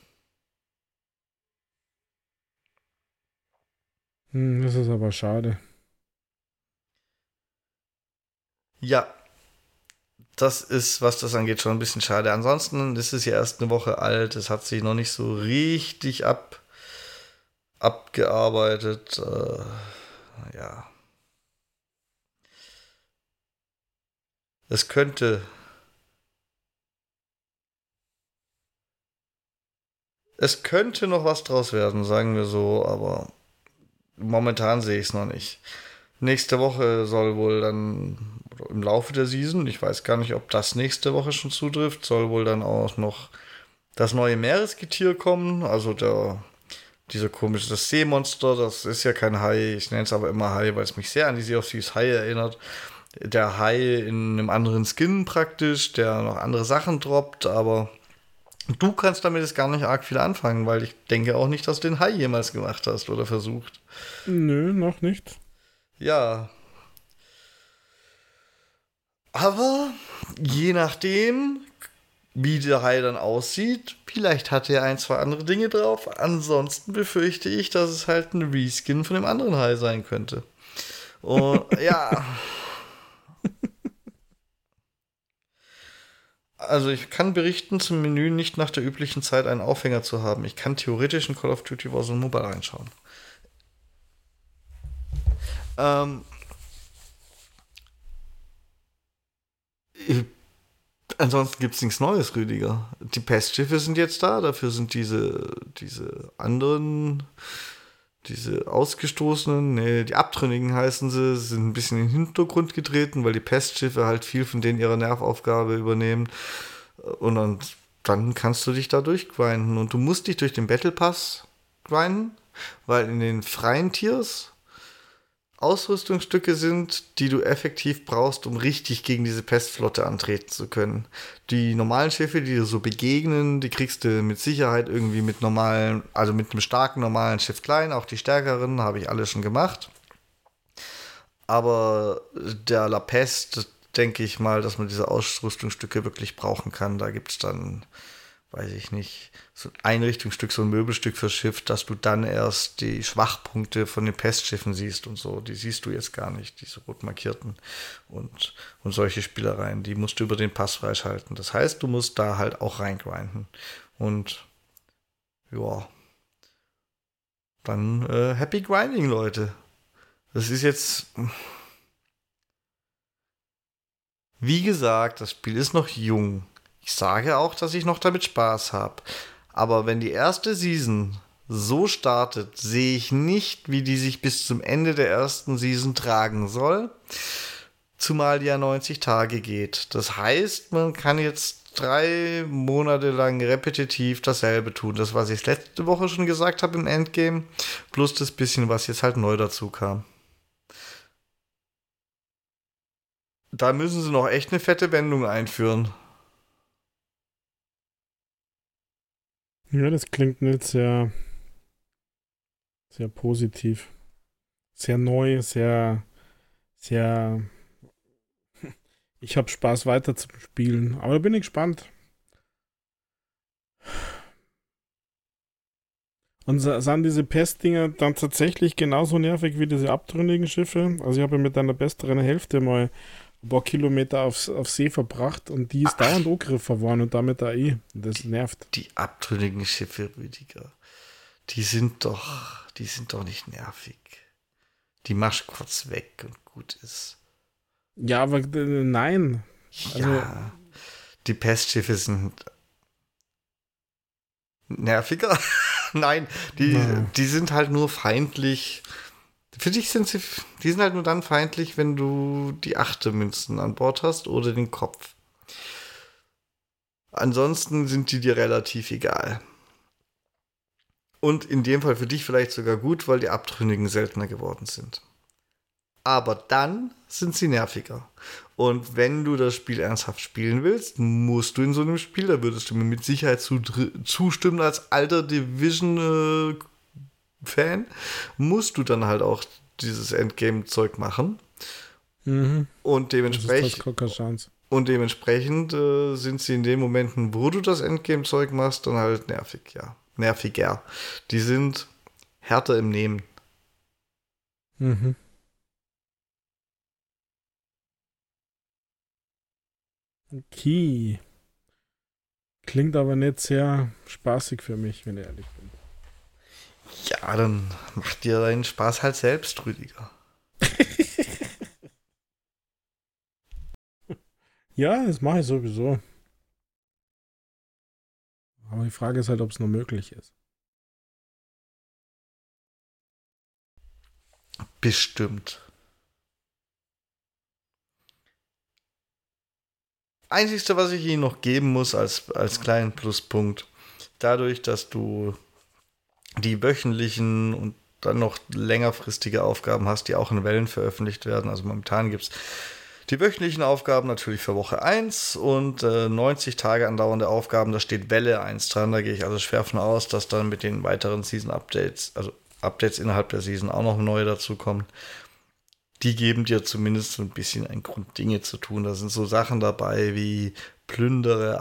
Das ist aber schade. Ja, das ist, was das angeht, schon ein bisschen schade. Ansonsten ist es ja erst eine Woche alt. Es hat sich noch nicht so richtig abgearbeitet. Ja. Es könnte noch was draus werden, sagen wir so, aber momentan sehe ich es noch nicht. Nächste Woche soll wohl dann im Laufe der Season, ich weiß gar nicht, ob das nächste Woche schon zutrifft, soll wohl dann auch noch das neue Meeresgetier kommen, also dieser komische, das Seemonster, das ist ja kein Hai, ich nenne es aber immer Hai, weil es mich sehr an die Sea of Thieves Hai erinnert. Der Hai in einem anderen Skin praktisch, der noch andere Sachen droppt, aber du kannst damit jetzt gar nicht arg viel anfangen, weil ich denke auch nicht, dass du den Hai jemals gemacht hast oder versucht. Nö, noch nicht. Ja. Aber je nachdem, wie der Hai dann aussieht, vielleicht hat er 1, 2 andere Dinge drauf. Ansonsten befürchte ich, dass es halt ein Reskin von dem anderen Hai sein könnte. Und ja. Also ich kann berichten, zum Menü nicht nach der üblichen Zeit einen Aufhänger zu haben. Ich kann theoretisch in Call of Duty Warzone Mobile reinschauen. Ähm, Ansonsten gibt es nichts Neues, Rüdiger. Die Pestschiffe sind jetzt da, dafür sind diese anderen, diese Ausgestoßenen, nee, die Abtrünnigen heißen sie, sind ein bisschen in den Hintergrund getreten, weil die Pestschiffe halt viel von denen ihrer Nervaufgabe übernehmen. Und dann kannst du dich da durchgrinden. Und du musst dich durch den Battle Pass grinden, weil in den freien Tiers Ausrüstungsstücke sind, die du effektiv brauchst, um richtig gegen diese Pestflotte antreten zu können. Die normalen Schiffe, die dir so begegnen, die kriegst du mit Sicherheit irgendwie mit normalen, also mit einem starken normalen Schiff klein. Auch die stärkeren habe ich alle schon gemacht. Aber der La Peste, denke ich mal, dass man diese Ausrüstungsstücke wirklich brauchen kann. Da gibt es dann, weiß ich nicht, so ein Einrichtungsstück, so ein Möbelstück fürs Schiff, dass du dann erst die Schwachpunkte von den Pestschiffen siehst und so. Die siehst du jetzt gar nicht, diese rot markierten und solche Spielereien. Die musst du über den Pass freischalten. Das heißt, du musst da halt auch reingrinden. Und ja, dann Happy Grinding, Leute. Das ist jetzt, wie gesagt, das Spiel ist noch jung. Ich sage auch, dass ich noch damit Spaß habe. Aber wenn die erste Season so startet, sehe ich nicht, wie die sich bis zum Ende der ersten Season tragen soll. Zumal die ja 90 Tage geht. Das heißt, man kann jetzt 3 Monate lang repetitiv dasselbe tun. Das, was ich letzte Woche schon gesagt habe im Endgame, plus das bisschen, was jetzt halt neu dazu kam. Da müssen sie noch echt eine fette Wendung einführen. Ja, das klingt nicht sehr, sehr positiv. Sehr neu, sehr, sehr. Ich habe Spaß weiter zu spielen. Aber da bin ich gespannt. Und sind diese Pestdinger dann tatsächlich genauso nervig wie diese abtrünnigen Schiffe? Also ich habe mit einer besseren Hälfte mal ein paar Kilometer auf See verbracht und die ist dauernd angegriffen worden und damit AI. Das nervt. Die abtrünnigen Schiffe, Rüdiger, die sind doch nicht nervig. Die machst kurz weg und gut ist. Ja, aber nein. Also, Ja, die Pestschiffe sind nerviger. Nein, na. die sind halt nur feindlich. Für dich die sind halt nur dann feindlich, wenn du die Achtermünzen an Bord hast oder den Kopf. Ansonsten sind die dir relativ egal. Und in dem Fall für dich vielleicht sogar gut, weil die Abtrünnigen seltener geworden sind. Aber dann sind sie nerviger. Und wenn du das Spiel ernsthaft spielen willst, musst du in so einem Spiel, da würdest du mir mit Sicherheit zustimmen als alter Division-Fan, musst du dann halt auch dieses Endgame-Zeug machen. Mhm. Und dementsprechend, Chance. sind sie in den Momenten, wo du das Endgame-Zeug machst, dann halt nervig, ja. Nerviger. Die sind härter im Nehmen. Mhm. Okay. Klingt aber nicht sehr spaßig für mich, wenn ich ehrlich bin. Ja, dann mach dir deinen Spaß halt selbst, Rüdiger. Ja, das mache ich sowieso. Aber die Frage ist halt, ob es noch möglich ist. Bestimmt. Einzigste, was ich Ihnen noch geben muss als kleinen Pluspunkt, dadurch, dass du die wöchentlichen und dann noch längerfristige Aufgaben hast, die auch in Wellen veröffentlicht werden. Also momentan gibt es die wöchentlichen Aufgaben natürlich für Woche 1 und 90 Tage andauernde Aufgaben, da steht Welle 1 dran. Da gehe ich also schwer von aus, dass dann mit den weiteren Season-Updates, also Updates innerhalb der Season auch noch neue dazukommen. Die geben dir zumindest so ein bisschen einen Grund, Dinge zu tun. Da sind so Sachen dabei wie plündere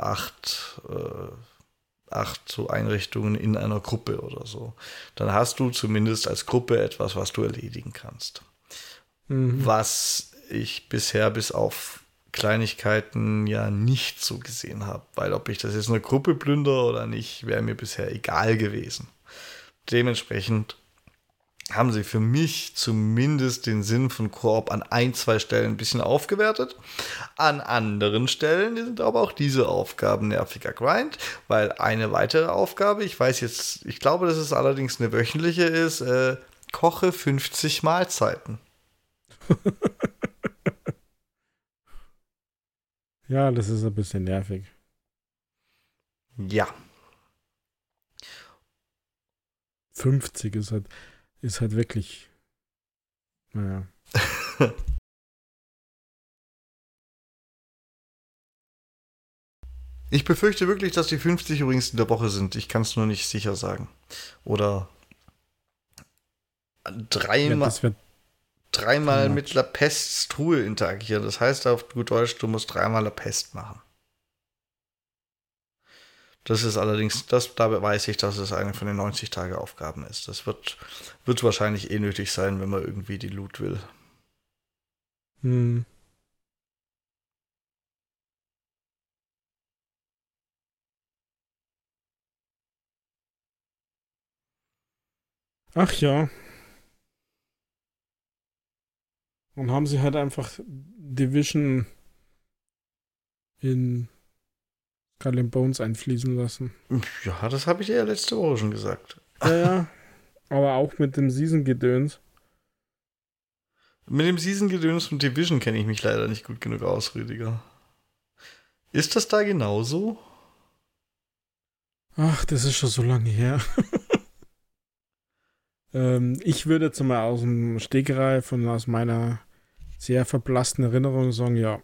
8 so Einrichtungen in einer Gruppe oder so. Dann hast du zumindest als Gruppe etwas, was du erledigen kannst. Mhm. Was ich bisher bis auf Kleinigkeiten ja nicht so gesehen habe. Weil ob ich das jetzt eine Gruppe plündere oder nicht, wäre mir bisher egal gewesen. Dementsprechend haben sie für mich zumindest den Sinn von Koop an ein, zwei Stellen ein bisschen aufgewertet. An anderen Stellen sind aber auch diese Aufgaben nerviger Grind, weil eine weitere Aufgabe, ich weiß jetzt, ich glaube, dass es allerdings eine wöchentliche ist, koche 50 Mahlzeiten. Ja, das ist ein bisschen nervig. Ja. 50 ist halt wirklich. Naja. Ich befürchte wirklich, dass die 50 übrigens in der Woche sind. Ich kann es nur nicht sicher sagen. Oder Ja, dreimal, das wird dreimal too mit much. La Pests Truhe interagieren. Das heißt auf gut Deutsch, du musst dreimal La Pest machen. Das ist allerdings, da weiß ich, dass es eine von den 90-Tage-Aufgaben ist. Das wird wahrscheinlich eh nötig sein, wenn man irgendwie die Loot will. Hm. Ach ja. Und haben sie halt einfach Division in Skull and Bones einfließen lassen. Ja, das habe ich dir ja letzte Woche schon gesagt. Ja, ja. Aber auch mit dem Season-Gedöns. Mit dem Season-Gedöns und Division kenne ich mich leider nicht gut genug aus, Rüdiger. Ist das da genauso? Ach, das ist schon so lange her. Ich würde jetzt mal aus dem Stegreif und aus meiner sehr verblassten Erinnerung sagen, ja.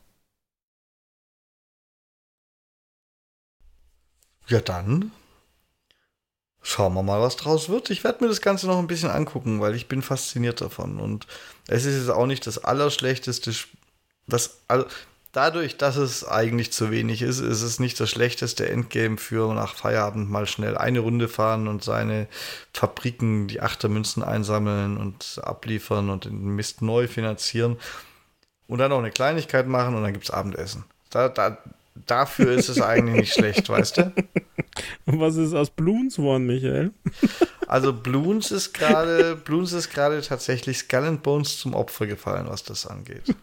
Ja, dann schauen wir mal, was draus wird. Ich werde mir das Ganze noch ein bisschen angucken, weil ich bin fasziniert davon. Und es ist jetzt auch nicht das Allerschlechteste, dadurch, dass es eigentlich zu wenig ist, ist es nicht das schlechteste Endgame für nach Feierabend mal schnell eine Runde fahren und seine Fabriken, die Achtermünzen einsammeln und abliefern und den Mist neu finanzieren und dann noch eine Kleinigkeit machen und dann gibt es Abendessen. Dafür ist es eigentlich nicht schlecht, weißt du? Und was ist aus Bloons geworden, Michael? Also Bloons ist gerade tatsächlich Skull and Bones zum Opfer gefallen, was das angeht.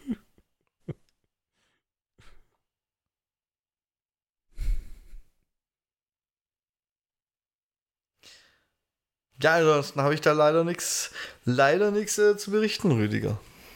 Ja, ansonsten habe ich da leider nichts zu berichten, Rüdiger.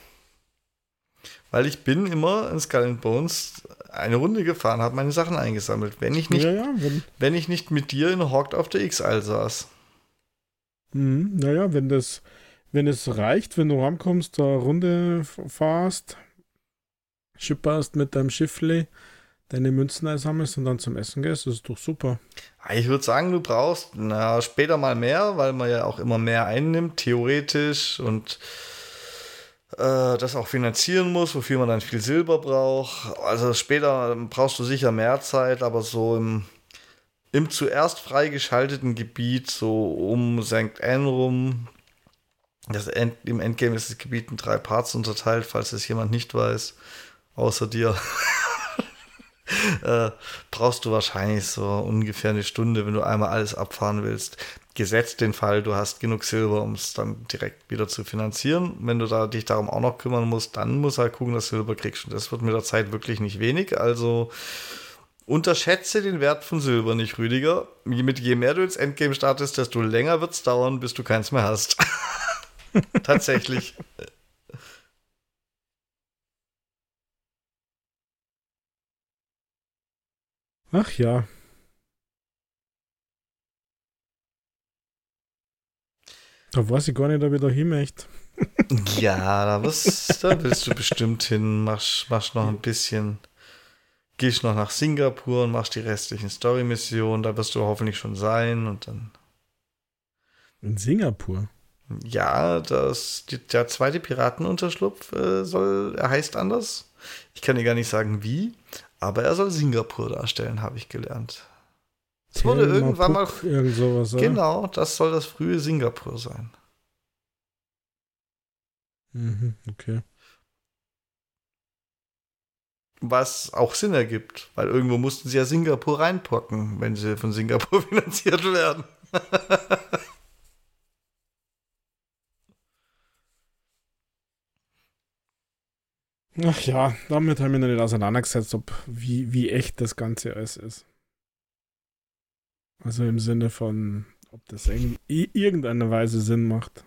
Weil ich bin immer in Skull and Bones eine Runde gefahren, habe meine Sachen eingesammelt. Wenn ich nicht, Ja, ja, wenn ich nicht mit dir in Hogged auf der X-Isle saß. naja, wenn es reicht, wenn du rankommst, eine Runde fahrst, schipperst mit deinem Schiffle, deine Münzen einsammelst und dann zum Essen gehst, das ist doch super. Ich würde sagen, du brauchst später mal mehr, weil man ja auch immer mehr einnimmt, theoretisch, und das auch finanzieren muss, wofür man dann viel Silber braucht. Also später brauchst du sicher mehr Zeit, aber so im zuerst freigeschalteten Gebiet, so um St. Anne rum, im Endgame ist das Gebiet in 3 Parts unterteilt, falls es jemand nicht weiß, außer dir. Brauchst du wahrscheinlich so ungefähr eine Stunde, wenn du einmal alles abfahren willst. Gesetzt den Fall, du hast genug Silber, um es dann direkt wieder zu finanzieren. Wenn du dich darum auch noch kümmern musst, dann musst du halt gucken, dass du Silber kriegst. Und das wird mit der Zeit wirklich nicht wenig. Also unterschätze den Wert von Silber nicht, Rüdiger. Je mehr du ins Endgame startest, desto länger wird es dauern, bis du keins mehr hast. Tatsächlich. Ach ja, da weiß ich gar nicht, ob ich da hin möchte. Ja, da willst du bestimmt hin. Machst noch ein bisschen. Gehst noch nach Singapur und machst die restlichen Story-Missionen. Da wirst du hoffentlich schon sein. Und dann. In Singapur? Ja, der zweite Piratenunterschlupf er heißt anders. Ich kann dir gar nicht sagen wie, aber er soll Singapur darstellen, habe ich gelernt. Es wurde irgendwann mal. Irgend sowas, oder? Genau, das soll das frühe Singapur sein. Mhm, okay. Was auch Sinn ergibt, weil irgendwo mussten sie ja Singapur reinpacken, wenn sie von Singapur finanziert werden. Ach ja, damit haben wir noch nicht auseinandergesetzt, wie echt das Ganze alles ist. Also im Sinne von, ob das in irgendeiner Weise Sinn macht.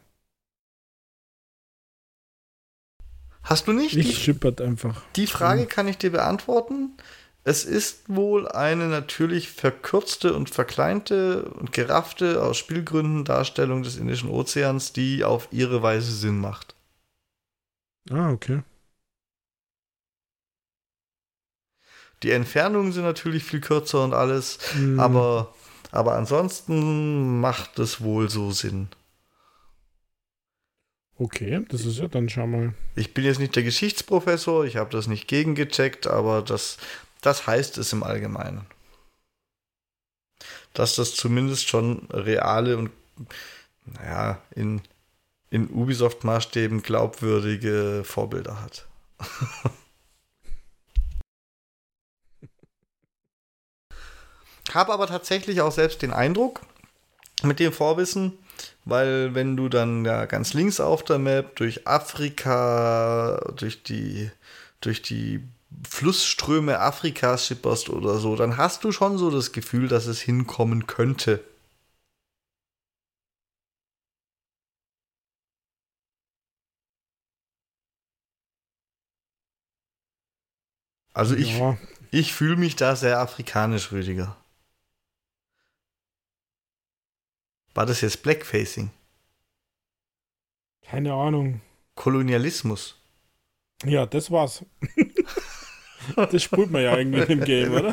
Hast du nicht? Ich schippert einfach. Die Frage kann ich dir beantworten. Es ist wohl eine natürlich verkürzte und verkleinte und geraffte, aus Spielgründen Darstellung des Indischen Ozeans, die auf ihre Weise Sinn macht. Ah, okay. Die Entfernungen sind natürlich viel kürzer und alles, Hm, aber ansonsten macht es wohl so Sinn. okay, das ist ja dann schon mal. Ich bin jetzt nicht der Geschichtsprofessor, ich habe das nicht gegengecheckt, aber das heißt es im Allgemeinen. Dass das zumindest schon reale und, naja, in Ubisoft-Maßstäben glaubwürdige Vorbilder hat. Habe aber tatsächlich auch selbst den Eindruck, mit dem Vorwissen, weil wenn du dann ja ganz links auf der Map durch Afrika, durch die Flussströme Afrikas schipperst oder so, dann hast du schon so das Gefühl, dass es hinkommen könnte. Also Ja, ich fühle mich da sehr afrikanisch, Rüdiger. War das jetzt Blackfacing? keine Ahnung. Kolonialismus? Ja, das war's. Das spult man ja eigentlich im Game, oder?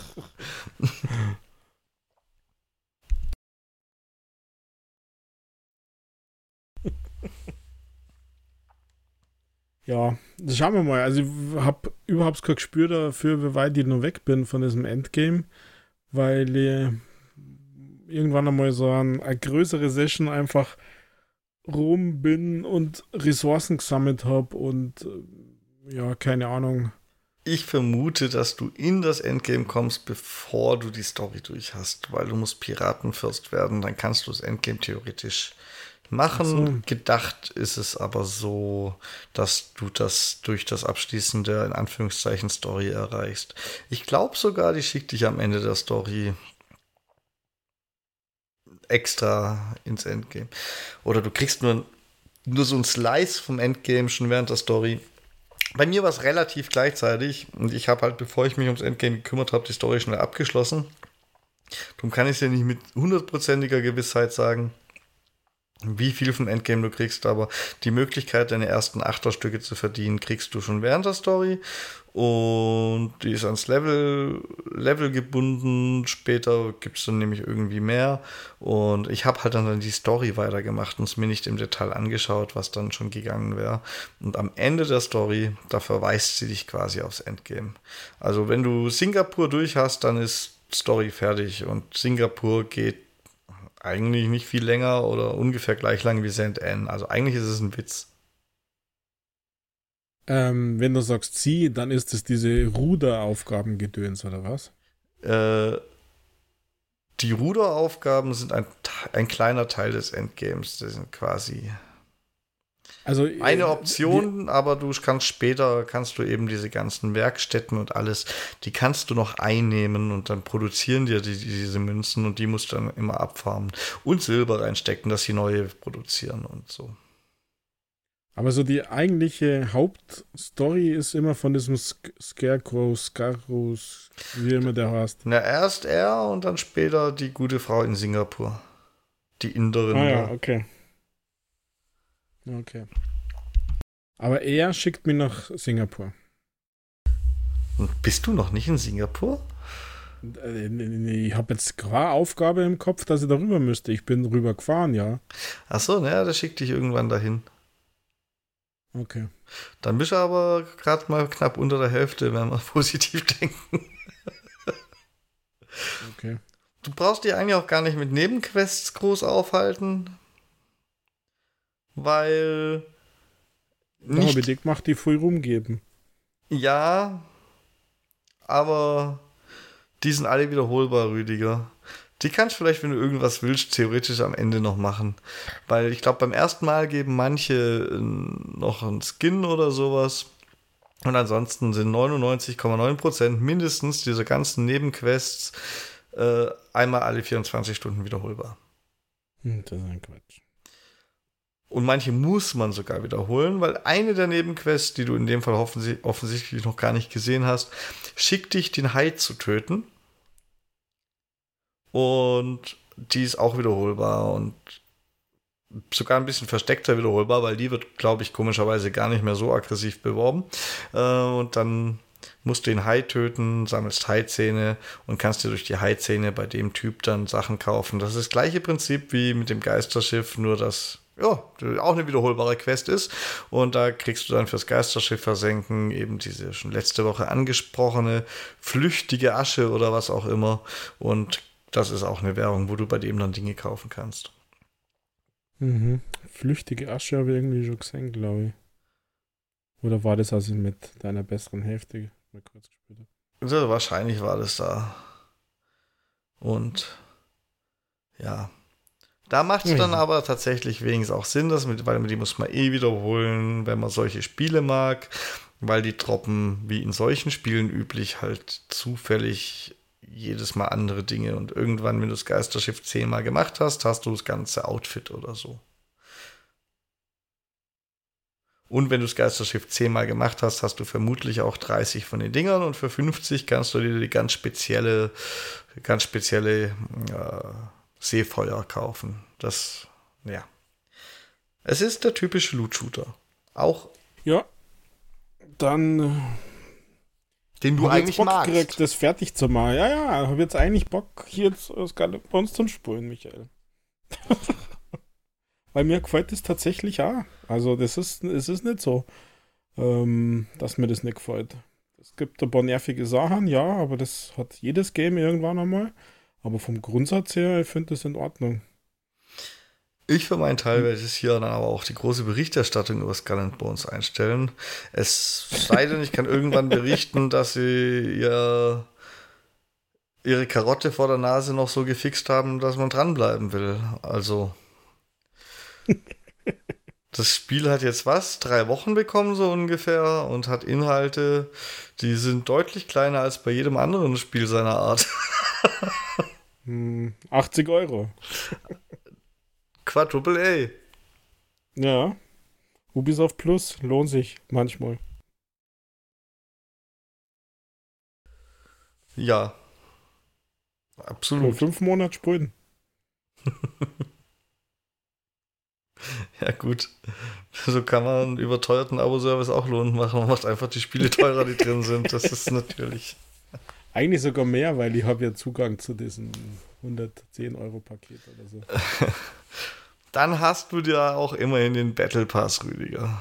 Ja, schauen wir mal. Also ich habe überhaupt kein Gespür dafür, wie weit ich noch weg bin von diesem Endgame, weil ich irgendwann einmal so eine größere Session einfach rum bin und Ressourcen gesammelt habe und ja, keine Ahnung. Ich vermute, dass du in das Endgame kommst, bevor du die Story durch hast, weil du musst Piratenfürst werden, dann kannst du das Endgame theoretisch Ach so. machen. Gedacht ist es aber so, dass du das durch das Abschließen der in Anführungszeichen Story erreichst. Ich glaube sogar, die schickt dich am Ende der Story extra ins Endgame. Oder du kriegst nur so ein Slice vom Endgame schon während der Story. Bei mir war es relativ gleichzeitig und ich habe halt, bevor ich mich ums Endgame gekümmert habe, die Story schnell abgeschlossen. Darum kann ich es ja nicht mit hundertprozentiger Gewissheit sagen, wie viel vom Endgame du kriegst, aber die Möglichkeit, deine ersten Achterstücke zu verdienen, kriegst du schon während der Story. Und die ist ans Level gebunden. Später gibt es dann nämlich irgendwie mehr. Und ich habe halt dann die Story weitergemacht und es mir nicht im Detail angeschaut, was dann schon gegangen wäre. Und am Ende der Story, da verweist sie dich quasi aufs Endgame. Also wenn du Singapur durch hast, dann ist Story fertig. Und Singapur geht eigentlich nicht viel länger oder ungefähr gleich lang wie St. Anne. Also eigentlich ist es ein Witz. Wenn du sagst sie, dann ist es diese Ruderaufgabengedöns oder was? Äh, die Ruderaufgaben sind ein kleiner Teil des Endgames. Das sind quasi Also eine Option, aber du kannst später, kannst du eben diese ganzen Werkstätten und alles, die kannst du noch einnehmen und dann produzieren dir diese Münzen und die musst du dann immer abfarmen und Silber reinstecken, dass sie neue produzieren und so. aber so die eigentliche Hauptstory ist immer von diesem Scarecrow, wie immer der heißt. Na, erst er und dann später die gute Frau in Singapur. Die Inderin Ah ja, da. okay. Okay. Aber er schickt mich nach Singapur. Und bist du noch nicht in Singapur? Ich habe jetzt keine Aufgabe im Kopf, dass ich darüber müsste. Ich bin rüber gefahren, ja. Achso, naja, der schickt dich irgendwann dahin. Okay. Dann bist du aber gerade mal knapp unter der Hälfte, wenn wir positiv denken. Okay. Du brauchst dich eigentlich auch gar nicht mit Nebenquests groß aufhalten, weil Da habe ich nicht, die gemacht, die früh rumgeben. ja, aber die sind alle wiederholbar, Rüdiger. Die kannst du vielleicht, wenn du irgendwas willst, theoretisch am Ende noch machen. Weil ich glaube, beim ersten Mal geben manche noch einen Skin oder sowas. Und ansonsten sind 99,9% mindestens dieser ganzen Nebenquests einmal alle 24 Stunden wiederholbar. Das ist ein Quatsch. Und manche muss man sogar wiederholen, weil eine der Nebenquests, die du in dem Fall offensichtlich noch gar nicht gesehen hast, schickt dich, den Hai zu töten. Und die ist auch wiederholbar und sogar ein bisschen versteckter wiederholbar, weil die wird, glaube ich, komischerweise gar nicht mehr so aggressiv beworben. Und dann musst du den Hai töten, sammelst Haizähne und kannst dir durch die Haizähne bei dem Typ dann Sachen kaufen. Das ist das gleiche Prinzip wie mit dem Geisterschiff, nur dass auch eine wiederholbare Quest ist. Und da kriegst du dann fürs Geisterschiff versenken eben diese schon letzte Woche angesprochene flüchtige Asche oder was auch immer. Und das ist auch eine Währung, wo du bei dem dann Dinge kaufen kannst. Mhm. Flüchtige Asche habe ich irgendwie schon gesehen, glaube ich. Oder war das, als ich mit deiner besseren Hälfte mal kurz gespielt habe? Also wahrscheinlich war das da. Und ja, da macht es dann aber tatsächlich wenigstens auch Sinn, weil die muss man wiederholen, wenn man solche Spiele mag, weil die droppen, wie in solchen Spielen üblich, halt zufällig jedes Mal andere Dinge. Und irgendwann, wenn du das Geisterschiff 10-mal gemacht hast, hast du das ganze Outfit oder so. Und wenn du das Geisterschiff 10-mal gemacht hast, hast du vermutlich auch 30 von den Dingern und für 50 kannst du dir die ganz spezielle Seefeuer kaufen. Das, ja. Es ist der typische Loot-Shooter. Auch. Ja. Dann. Den du eigentlich Bock magst. Gekriegt, das fertig zu machen. Ja, habe jetzt eigentlich Bock, hier jetzt bei uns zum Spulen, Michael. Weil mir gefällt das tatsächlich auch. Also es ist nicht so, dass mir das nicht gefällt. Es gibt ein paar nervige Sachen, ja, aber das hat jedes Game irgendwann einmal. Aber vom Grundsatz her, ich finde das in Ordnung. Ich für meinen Teil werde jetzt hier dann aber auch die große Berichterstattung über Skull and Bones einstellen. Es sei denn, ich kann irgendwann berichten, dass sie ihre Karotte vor der Nase noch so gefixt haben, dass man dranbleiben will. Also das Spiel hat jetzt 3 Wochen bekommen so ungefähr und hat Inhalte, die sind deutlich kleiner als bei jedem anderen Spiel seiner Art. 80 Euro. Quadruple A. Ja. Ubisoft Plus lohnt sich manchmal. Ja. Absolut. Für 5 Monate spielen. Ja, gut. So kann man einen überteuerten Abo-Service auch lohnend machen. Man macht einfach die Spiele teurer, die drin sind. Das ist natürlich. Eigentlich sogar mehr, weil ich habe ja Zugang zu diesem 110-Euro-Paket oder so. Dann hast du dir auch immerhin den Battle Pass, Rüdiger.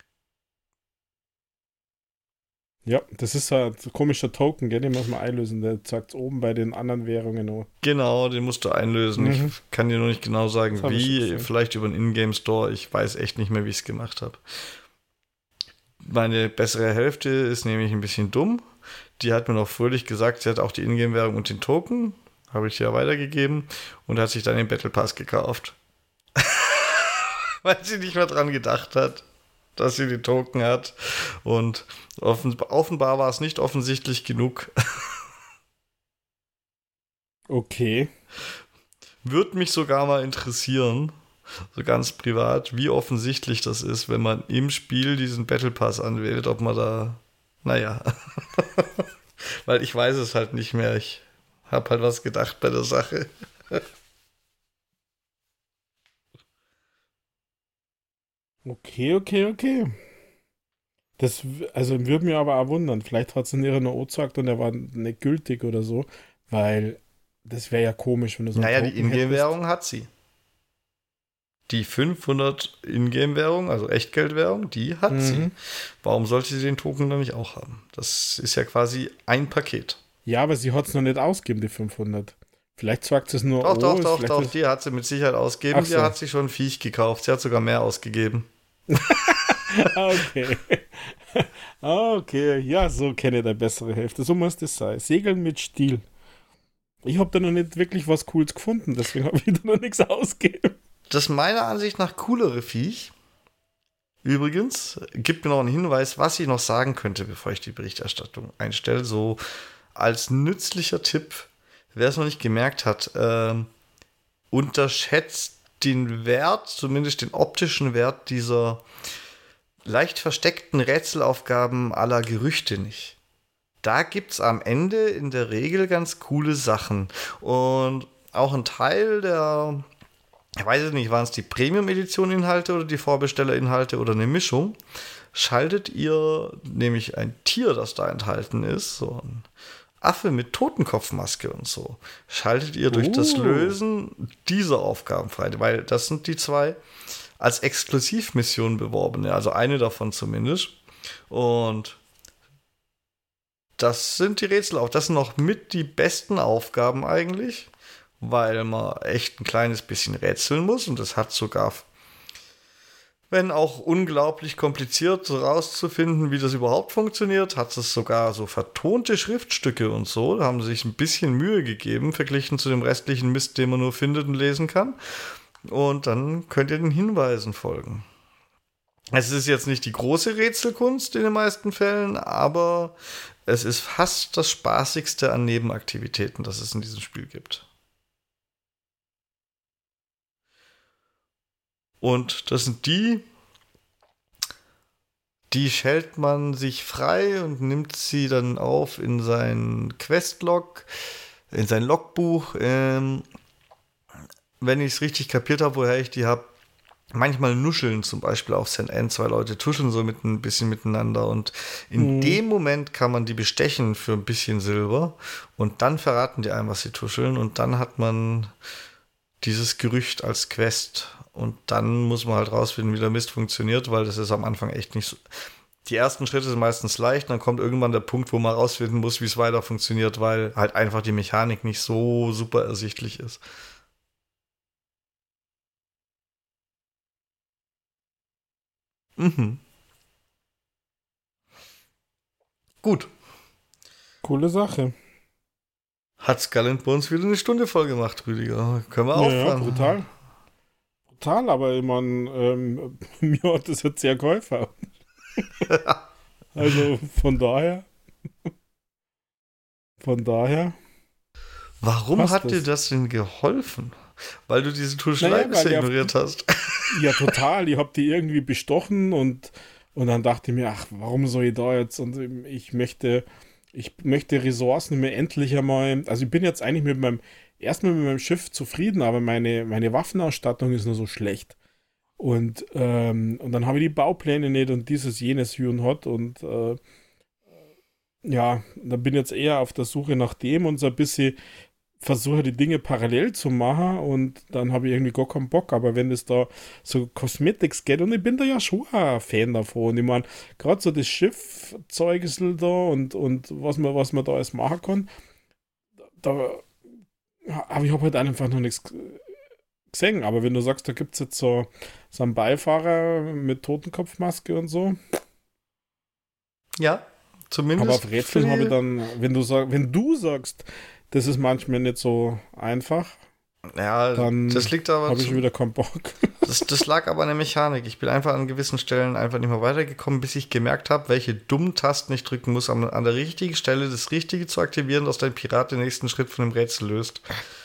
Ja, das ist ein komischer Token, gell? Den muss man einlösen. Der zeigt es oben bei den anderen Währungen auch. Genau, den musst du einlösen. Ich kann dir noch nicht genau sagen, wie. Vielleicht über einen Ingame-Store. Ich weiß echt nicht mehr, wie ich es gemacht habe. Meine bessere Hälfte ist nämlich ein bisschen dumm. Die hat mir noch fröhlich gesagt, sie hat auch die Ingame-Währung und den Token. Habe ich ja weitergegeben. Und hat sich dann den Battle Pass gekauft. Weil sie nicht mehr dran gedacht hat, dass sie die Token hat. Und offenbar war es nicht offensichtlich genug. Okay. Würde mich sogar mal interessieren, so ganz privat, wie offensichtlich das ist, wenn man im Spiel diesen Battle Pass anwählt, ob man da, naja. Weil ich weiß es halt nicht mehr. Ich habe halt was gedacht bei der Sache. Okay. Das würde mir aber auch wundern. Vielleicht hat es in ihrer noch gesagt und er war nicht gültig oder so, weil das wäre ja komisch, wenn du so Naja, die Ingame-Währung hat sie. Die 500 Ingame-Währung, also Echtgeldwährung, die hat sie. Warum sollte sie den Token dann nicht auch haben? Das ist ja quasi ein Paket. Ja, aber sie hat es noch nicht ausgegeben, die 500. Vielleicht sagt sie es nur. Doch, die hat sie mit Sicherheit ausgegeben. Die hat sich schon ein Viech gekauft. Sie hat sogar mehr ausgegeben. Okay. Ah, okay. Ja, so kenne ich deine bessere Hälfte. So muss das sein. Segeln mit Stiel. Ich habe da noch nicht wirklich was Cooles gefunden, deswegen habe ich da noch nichts ausgegeben. Das meiner Ansicht nach coolere Viech, übrigens, gibt mir noch einen Hinweis, was ich noch sagen könnte, bevor ich die Berichterstattung einstelle. So als nützlicher Tipp, wer es noch nicht gemerkt hat, unterschätzt den Wert, zumindest den optischen Wert dieser leicht versteckten Rätselaufgaben aller Gerüchte nicht. Da gibt es am Ende in der Regel ganz coole Sachen. Und auch ein Teil der, ich weiß es nicht, waren es die Premium-Edition-Inhalte oder die Vorbesteller-Inhalte oder eine Mischung, schaltet ihr nämlich ein Tier, das da enthalten ist, so ein Affe mit Totenkopfmaske und so, schaltet ihr durch das Lösen dieser Aufgaben frei, weil das sind die zwei als Exklusivmission beworbene, also eine davon zumindest. Und das sind die Rätsel auch. Das sind noch mit die besten Aufgaben eigentlich, weil man echt ein kleines bisschen rätseln muss und das hat sogar, wenn auch unglaublich kompliziert rauszufinden, wie das überhaupt funktioniert, hat es sogar so vertonte Schriftstücke und so. Da haben sie sich ein bisschen Mühe gegeben, verglichen zu dem restlichen Mist, den man nur findet und lesen kann. Und dann könnt ihr den Hinweisen folgen. Es ist jetzt nicht die große Rätselkunst in den meisten Fällen, aber es ist fast das Spaßigste an Nebenaktivitäten, das es in diesem Spiel gibt. Und das sind die schält man sich frei und nimmt sie dann auf in sein Questlog, in sein Logbuch. Wenn ich es richtig kapiert habe, woher ich die habe, manchmal nuscheln zum Beispiel auf St. N. Zwei Leute tuscheln so mit ein bisschen miteinander und in dem Moment kann man die bestechen für ein bisschen Silber und dann verraten die einem, was sie tuscheln und dann hat man dieses Gerücht als Quest und dann muss man halt rausfinden, wie der Mist funktioniert, weil das ist am Anfang echt nicht so. Die ersten Schritte sind meistens leicht, dann kommt irgendwann der Punkt, wo man rausfinden muss, wie es weiter funktioniert, weil halt einfach die Mechanik nicht so super ersichtlich ist. Mhm. Gut. Coole Sache. Hat Skull and Bones wieder eine Stunde voll gemacht, Rüdiger. Können wir Ja, ja, aufhören. brutal. Brutal, aber ich meine, mir hat das jetzt sehr geholfen. Also von daher Warum passt hat dir das. das denn geholfen? Weil du diese Tuschelei Naja, weil bisher ignoriert hast. ja total, ich habe die irgendwie bestochen und dann dachte ich mir, ach, warum soll ich da jetzt? Und ich möchte Ressourcen mir endlich einmal, also ich bin jetzt eigentlich erstmal mit meinem Schiff zufrieden, aber meine Waffenausstattung ist nur so schlecht. Und dann habe ich die Baupläne nicht und dieses, jenes, Hü und Hot und ja, da bin ich jetzt eher auf der Suche nach dem und so ein bisschen versuche die Dinge parallel zu machen und dann habe ich irgendwie gar keinen Bock. Aber wenn es da so Cosmetics geht, und ich bin da ja schon ein Fan davon. Und ich meine, gerade so das Schiffzeugsel da und was man da alles machen kann, da aber ich habe halt einfach noch nichts gesehen. Aber wenn du sagst, da gibt es jetzt so einen Beifahrer mit Totenkopfmaske und so. Ja, Aber zumindest auf Rätseln habe ich dann, wenn du sagst, das ist manchmal nicht so einfach, Ja, das dann liegt aber habe ich wieder keinen Bock. das lag aber an der Mechanik. Ich bin einfach an gewissen Stellen einfach nicht mehr weitergekommen, bis ich gemerkt habe, welche dummen Tasten ich drücken muss, an der richtigen Stelle das Richtige zu aktivieren, dass dein Pirat den nächsten Schritt von dem Rätsel löst.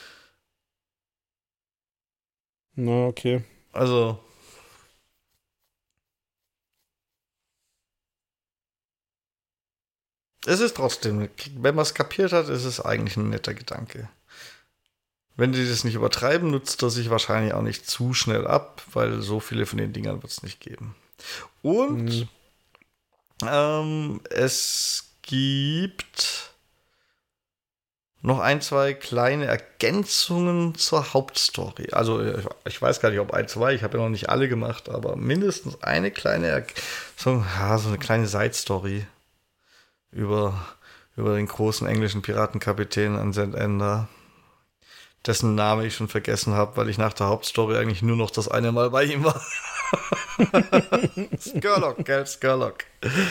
Na, okay. Also, es ist trotzdem, wenn man es kapiert hat, ist es eigentlich ein netter Gedanke. Wenn die das nicht übertreiben, nutzt er sich wahrscheinlich auch nicht zu schnell ab, weil so viele von den Dingern wird es nicht geben. Und Hm. es gibt noch ein, zwei kleine Ergänzungen zur Hauptstory. Also ich weiß gar nicht, ob ein, zwei, ich habe ja noch nicht alle gemacht, aber mindestens eine kleine, so eine kleine Side-Story über den großen englischen Piratenkapitän an St. Ender. dessen Name ich schon vergessen habe, weil ich nach der Hauptstory eigentlich nur noch das eine Mal bei ihm war. Skurlock, gell, Skurlock.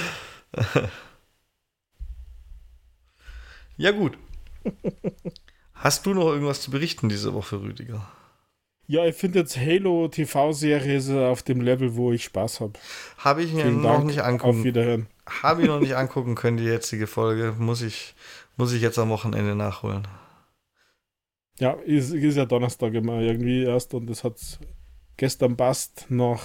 Ja gut. Hast du noch irgendwas zu berichten diese Woche, Rüdiger? Ja, ich finde jetzt Halo TV-Serie ist auf dem Level, wo ich Spaß habe. Habe ich mir Vielen noch Dank, nicht auf angucken. Wiederhören. Habe ich noch nicht angucken können, die jetzige Folge. Muss ich jetzt am Wochenende nachholen. Ja, ist ja Donnerstag immer irgendwie erst und es hat gestern passt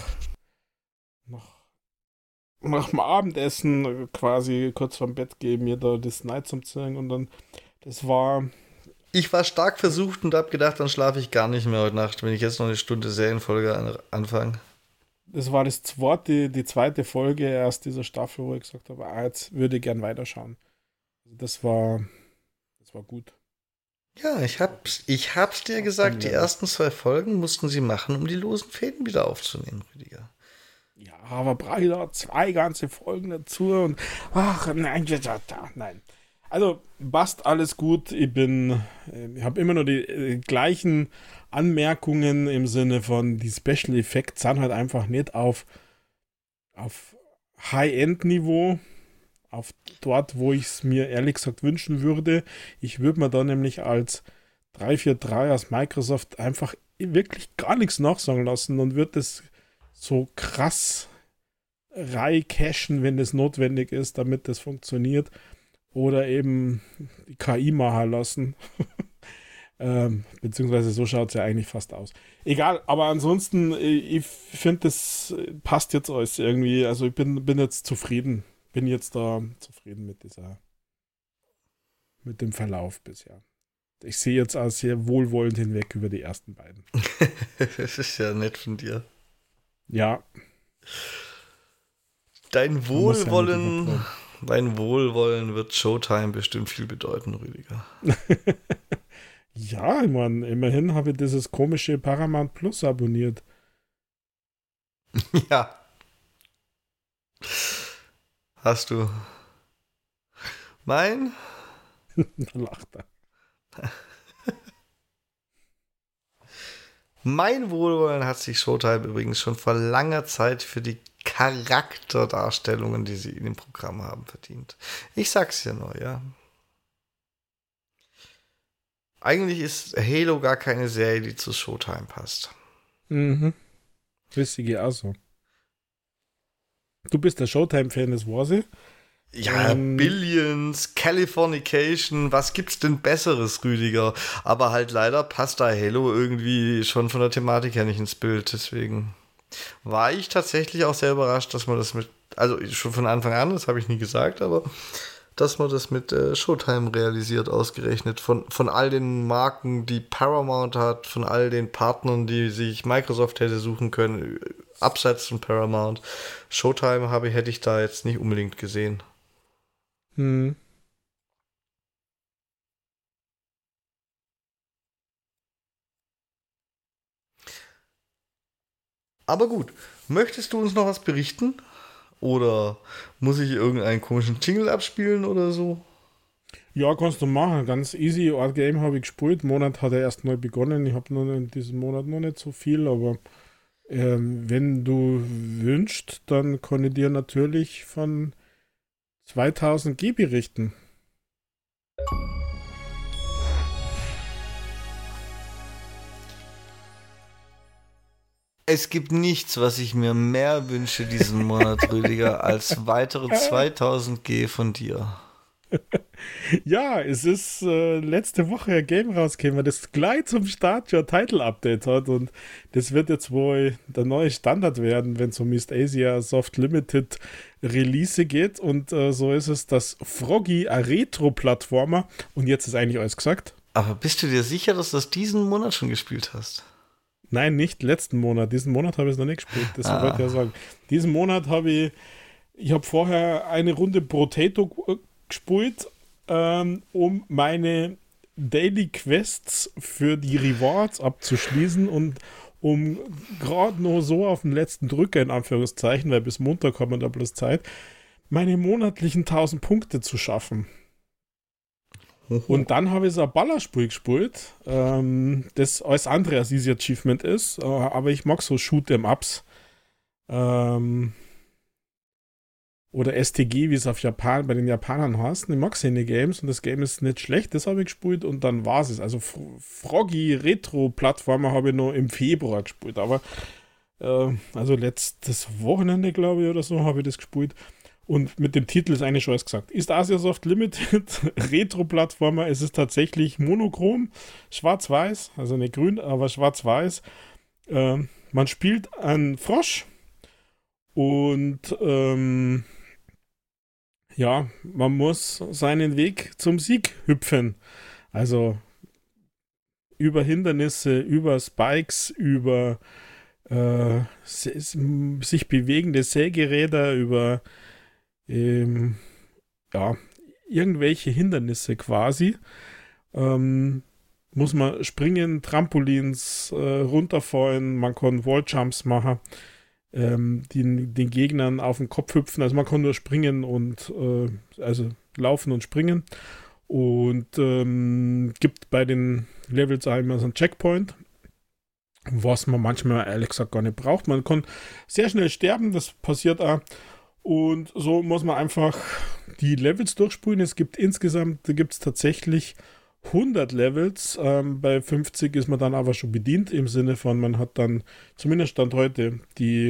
nach dem Abendessen quasi kurz vorm Bett gehen, mir da das Night zum zeigen und dann, das war, Ich war stark versucht und habe gedacht, dann schlafe ich gar nicht mehr heute Nacht, wenn ich jetzt noch eine Stunde Serienfolge anfange. das war die zweite Folge erst dieser Staffel, wo ich gesagt habe, jetzt würde ich gern weiterschauen. Also das war gut. Ja, ich hab's dir gesagt, die ersten 2 Folgen mussten sie machen, um die losen Fäden wieder aufzunehmen, Rüdiger. Ja, aber brauche ich da 2 ganze Folgen dazu und ach, nein. Also passt alles gut. Ich habe immer nur die gleichen Anmerkungen im Sinne von, die Special Effects sind halt einfach nicht auf High-End-Niveau, auf dort, wo ich es mir ehrlich gesagt wünschen würde. Ich würde mir da nämlich als 343 aus Microsoft einfach wirklich gar nichts nachsagen lassen und würde das so krass cachen, wenn das notwendig ist, damit das funktioniert. Oder eben die KI machen lassen. Beziehungsweise so schaut es ja eigentlich fast aus. Egal, aber ansonsten, ich finde, das passt jetzt alles irgendwie. Also ich bin jetzt zufrieden. Bin jetzt da zufrieden mit dem Verlauf bisher. Ich sehe jetzt auch sehr wohlwollend hinweg über die ersten beiden. Das ist ja nett von dir. Ja. Dein Wohlwollen wird Showtime bestimmt viel bedeuten, Rüdiger. Ja, ich meine, immerhin habe ich dieses komische Paramount Plus abonniert. Ja. Hast du. Da lacht er. Mein Wohlwollen hat sich Showtime übrigens schon vor langer Zeit für die Charakterdarstellungen, die sie in dem Programm haben, verdient. Ich sag's ja nur, ja. Eigentlich ist Halo gar keine Serie, die zu Showtime passt. Mhm. Lustige auch so. Du bist der Showtime-Fan, das war sie. Ja, Billions, Californication, was gibt's denn Besseres, Rüdiger? Aber halt leider passt da Halo irgendwie schon von der Thematik her nicht ins Bild. Deswegen war ich tatsächlich auch sehr überrascht, dass man das also schon von Anfang an, das habe ich nie gesagt, aber dass man das mit Showtime realisiert, ausgerechnet. Von all den Marken, die Paramount hat, von all den Partnern, die sich Microsoft hätte suchen können, abseits von Paramount. Showtime hätte ich da jetzt nicht unbedingt gesehen. Aber gut, möchtest du uns noch was berichten? Oder muss ich irgendeinen komischen Jingle abspielen oder so? Ja, kannst du machen. Ganz easy. Art Game habe ich gespielt. Monat hat er erst neu begonnen. Ich habe in diesem Monat noch nicht so viel, aber wenn du wünschst, dann kann ich dir natürlich von 2000 G berichten. Es gibt nichts, was ich mir mehr wünsche diesen Monat, Rüdiger, als weitere 2000 G von dir. Ja, es ist letzte Woche ein Game rausgekommen, das gleich zum Start schon ein Title-Update hat und das wird jetzt wohl der neue Standard werden, wenn es um East Asia Soft Limited Release geht und so ist es das Froggy, ein Retro-Plattformer und jetzt ist eigentlich alles gesagt. Aber bist du dir sicher, dass du das diesen Monat schon gespielt hast? Nein, nicht letzten Monat. Diesen Monat habe ich es noch nicht gespielt. Das wollte ich ja sagen. Diesen Monat habe ich habe vorher eine Runde Potato gespielt, um meine Daily Quests für die Rewards abzuschließen und um gerade nur so auf den letzten Drücker, in Anführungszeichen, weil bis Montag haben wir da bloß Zeit, meine monatlichen 1000 Punkte zu schaffen. Und dann habe ich so ein Ballerspiel gespielt, das alles andere als Easy Achievement ist, aber ich mag so Shoot'em-Ups. Oder STG, wie es auf Japan bei den Japanern heißt. Ich mag seine Games und das Game ist nicht schlecht, das habe ich gespielt und dann war es. Also Froggy Retro-Plattformer habe ich noch im Februar gespielt, aber also letztes Wochenende, glaube ich, oder so, habe ich das gespielt. Und mit dem Titel ist eigentlich schon alles gesagt. Ist Asiasoft Limited Retro-Plattformer? Es ist tatsächlich monochrom, schwarz-weiß, also nicht grün, aber schwarz-weiß. Man spielt einen Frosch und ja, man muss seinen Weg zum Sieg hüpfen. Also über Hindernisse, über Spikes, über sich bewegende Sägeräder, über ja, irgendwelche Hindernisse quasi. Muss man springen, Trampolins runterfallen, man kann Walljumps machen, den Gegnern auf den Kopf hüpfen. Also man kann nur springen und also laufen und springen. Und gibt bei den Levels auch immer so einen Checkpoint, was man manchmal ehrlich gesagt gar nicht braucht. Man kann sehr schnell sterben, das passiert auch. Und so muss man einfach die Levels durchspulen. Es gibt insgesamt, da gibt es tatsächlich 100 Levels. Bei 50 ist man dann aber schon bedient, im Sinne von, man hat dann, zumindest Stand heute, die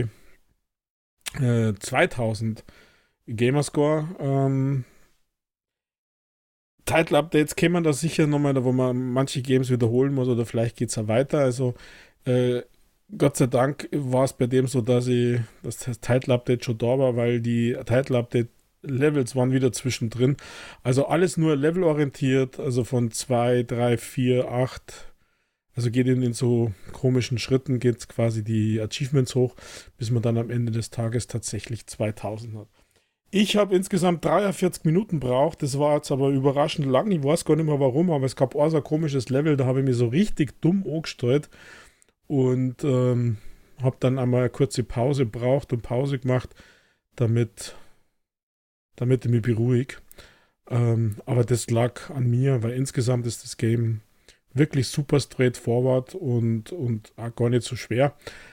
2000 Gamerscore. Title-Updates kämen da sicher nochmal, wo man manche Games wiederholen muss oder vielleicht geht es ja weiter. Also Gott sei Dank war es bei dem so, dass das Title-Update schon da war, weil die Title-Update-Levels waren wieder zwischendrin. Also alles nur levelorientiert, also von 2, 3, 4, 8. Also geht in so komischen Schritten, geht es quasi die Achievements hoch, bis man dann am Ende des Tages tatsächlich 2000 hat. Ich habe insgesamt 43 Minuten braucht, das war jetzt aber überraschend lang, ich weiß gar nicht mehr warum, aber es gab auch so ein komisches Level, da habe ich mich so richtig dumm angestellt und habe dann einmal eine kurze Pause braucht und Pause gemacht, damit ich mich beruhige. Aber das lag an mir, weil insgesamt ist das Game wirklich super straightforward und auch gar nicht so schwer.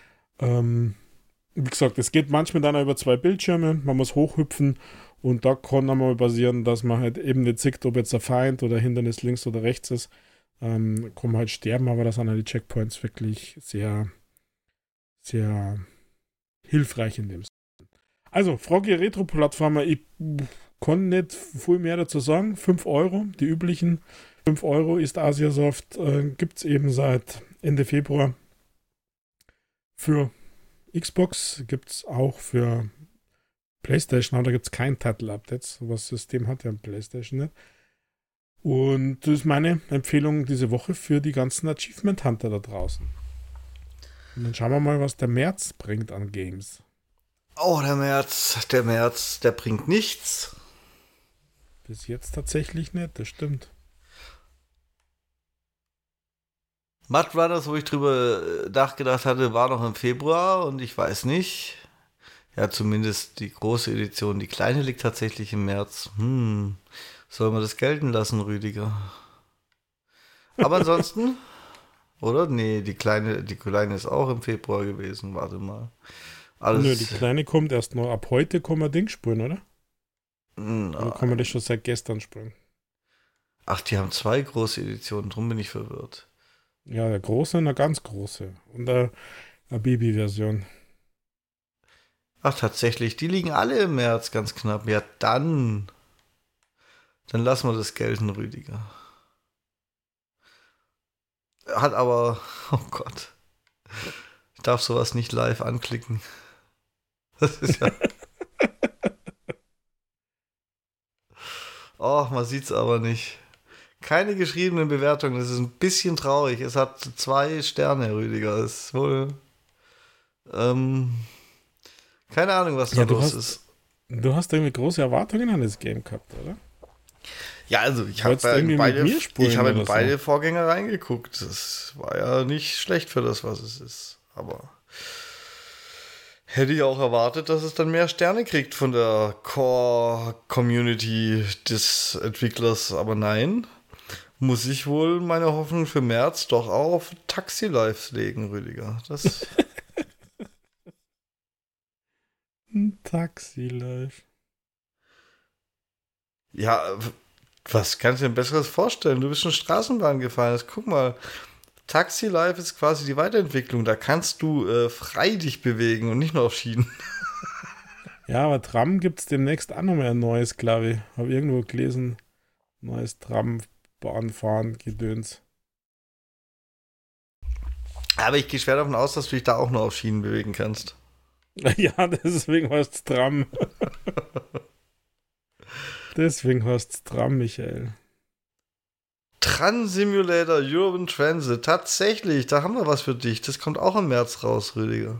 Wie gesagt, es geht manchmal dann auch über 2 Bildschirme, man muss hochhüpfen und da kann einmal passieren, dass man halt eben nicht sieht, ob jetzt ein Feind oder Hindernis links oder rechts ist. Kann man halt sterben, aber das sind halt die Checkpoints wirklich sehr, sehr hilfreich in dem Sinne. Also, Froggy Retro-Plattformer, ich kann nicht viel mehr dazu sagen. 5 Euro, die üblichen 5 Euro ist Asiasoft, gibt es eben seit Ende Februar. Für Xbox gibt es auch für PlayStation, aber da gibt es kein Title-Update. So was System hat ja PlayStation nicht. Und das ist meine Empfehlung diese Woche für die ganzen Achievement Hunter da draußen. Und dann schauen wir mal, was der März bringt an Games. Oh, der März, der bringt nichts. Bis jetzt tatsächlich nicht, das stimmt. Mud Runners, wo ich drüber nachgedacht hatte, war noch im Februar und ich weiß nicht. Ja, zumindest die große Edition. Die kleine liegt tatsächlich im März. Soll man das gelten lassen, Rüdiger? Aber ansonsten, oder? Nee, die kleine ist auch im Februar gewesen. Warte mal. Nö, die kleine kommt erst noch. Ab heute kann man Ding spielen, oder? Oder kann man das schon seit gestern spielen? Ach, die haben 2 große Editionen, drum bin ich verwirrt. Ja, der große und eine ganz große. Und eine Baby-Version. Ach, tatsächlich, die liegen alle im März ganz knapp. Ja, dann lassen wir das gelten, Rüdiger. Hat aber, oh Gott, ich darf sowas nicht live anklicken. Das ist ja... Oh, man sieht's aber nicht. Keine geschriebenen Bewertungen, das ist ein bisschen traurig. Es hat 2 Sterne, Rüdiger. Das ist wohl... keine Ahnung, was da los ist. Du hast irgendwie große Erwartungen an das Game gehabt, oder? Ja, also ich habe in beide Vorgänger reingeguckt. Das war ja nicht schlecht für das, was es ist. Aber hätte ich auch erwartet, dass es dann mehr Sterne kriegt von der Core-Community des Entwicklers. Aber nein. muss ich wohl meine Hoffnung für März doch auch auf Taxi Lives legen, Rüdiger. Das Ein Taxi-Life. ja, was kannst du dir Besseres vorstellen? Du bist schon Straßenbahn gefahren. Jetzt guck mal, Taxi Life ist quasi die Weiterentwicklung. Da kannst du frei dich bewegen und nicht nur auf Schienen. Ja, aber Tram gibt es demnächst auch noch mehr ein neues, glaube ich. Habe irgendwo gelesen. Neues Tram, Bahnfahren, Gedöns. Aber ich gehe schwer davon aus, dass du dich da auch nur auf Schienen bewegen kannst. Ja, deswegen heißt es Tram. Deswegen heißt es Tram, Michael. Tran Simulator Urban Transit. Tatsächlich, da haben wir was für dich. Das kommt auch im März raus, Rüdiger.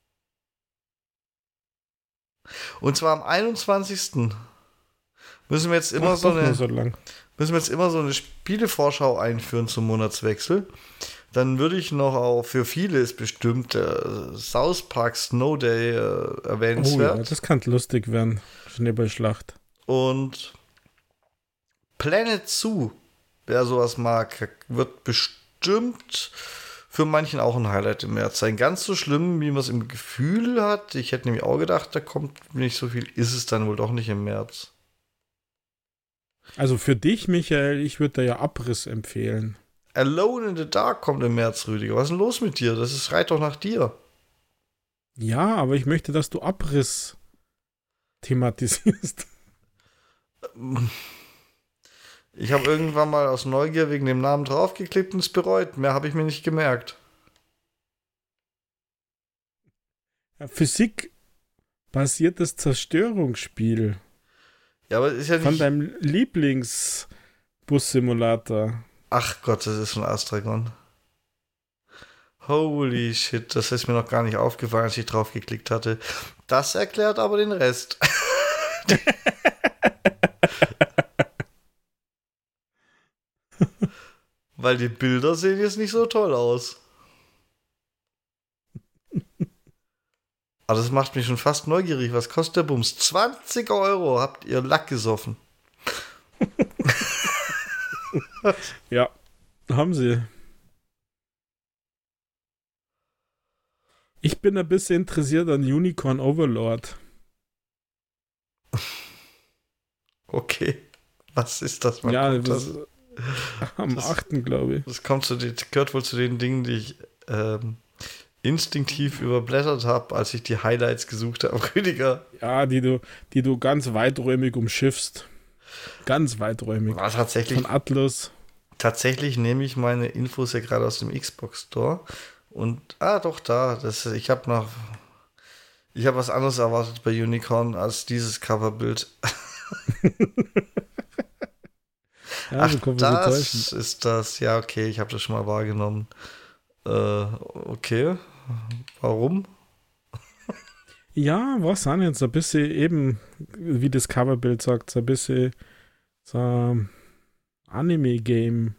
Und zwar am 21. Müssen wir jetzt immer Ach, so doch nur eine, so lang. müssen wir jetzt immer so eine Spielevorschau einführen zum Monatswechsel. Dann würde ich noch auch, für viele ist bestimmt South Park Snow Day Oh ja, erwähnenswert. das kann lustig werden. Schneeballschlacht. Und Planet Zoo, wer sowas mag, wird bestimmt für manchen auch ein Highlight im März sein. Ganz so schlimm, wie man es im Gefühl hat. Ich hätte nämlich auch gedacht, da kommt nicht so viel, ist es dann wohl doch nicht im März. Also für dich, Michael, ich würde da ja Abriss empfehlen. Alone in the Dark kommt im März, Rüdiger. Was ist denn los mit dir? Schreit doch nach dir. Ja, aber ich möchte, dass du Abriss thematisierst. Ich habe irgendwann mal aus Neugier wegen dem Namen draufgeklickt und es bereut. Mehr habe ich mir nicht gemerkt. Ja, physikbasiertes Zerstörungsspiel Ja, aber es ist ja von nicht... deinem Lieblingsbus-Simulator. Ach Gott, das ist ein Astragon. Holy shit, das ist mir noch gar nicht aufgefallen, als ich draufgeklickt hatte. Das erklärt aber den Rest. Weil die Bilder sehen jetzt nicht so toll aus. Aber das macht mich schon fast neugierig. Was kostet der Bums? 20 Euro habt ihr Lack gesoffen. Ja, haben sie. Ich bin ein bisschen interessiert an Unicorn Overlord. Okay. Was ist das? Wann Ja, kommt das? am 8. glaube ich. Das gehört wohl zu den Dingen, die ich instinktiv überblättert habe, als ich die Highlights gesucht habe. Rüdiger. Ja, die du ganz weiträumig umschiffst. Ganz weiträumig. War tatsächlich, Von Atlus. tatsächlich nehme ich meine Infos ja gerade aus dem Xbox Store. Und, doch, da. Ich habe was anderes erwartet bei Unicorn als dieses Coverbild. Ja, Ach, so kann man sich täuschen. das ist das. Ja, okay, ich habe das schon mal wahrgenommen. Okay. Warum? Ja, was auch nicht, so ein bisschen eben, wie das Coverbild sagt, so ein bisschen so ein Anime-Game.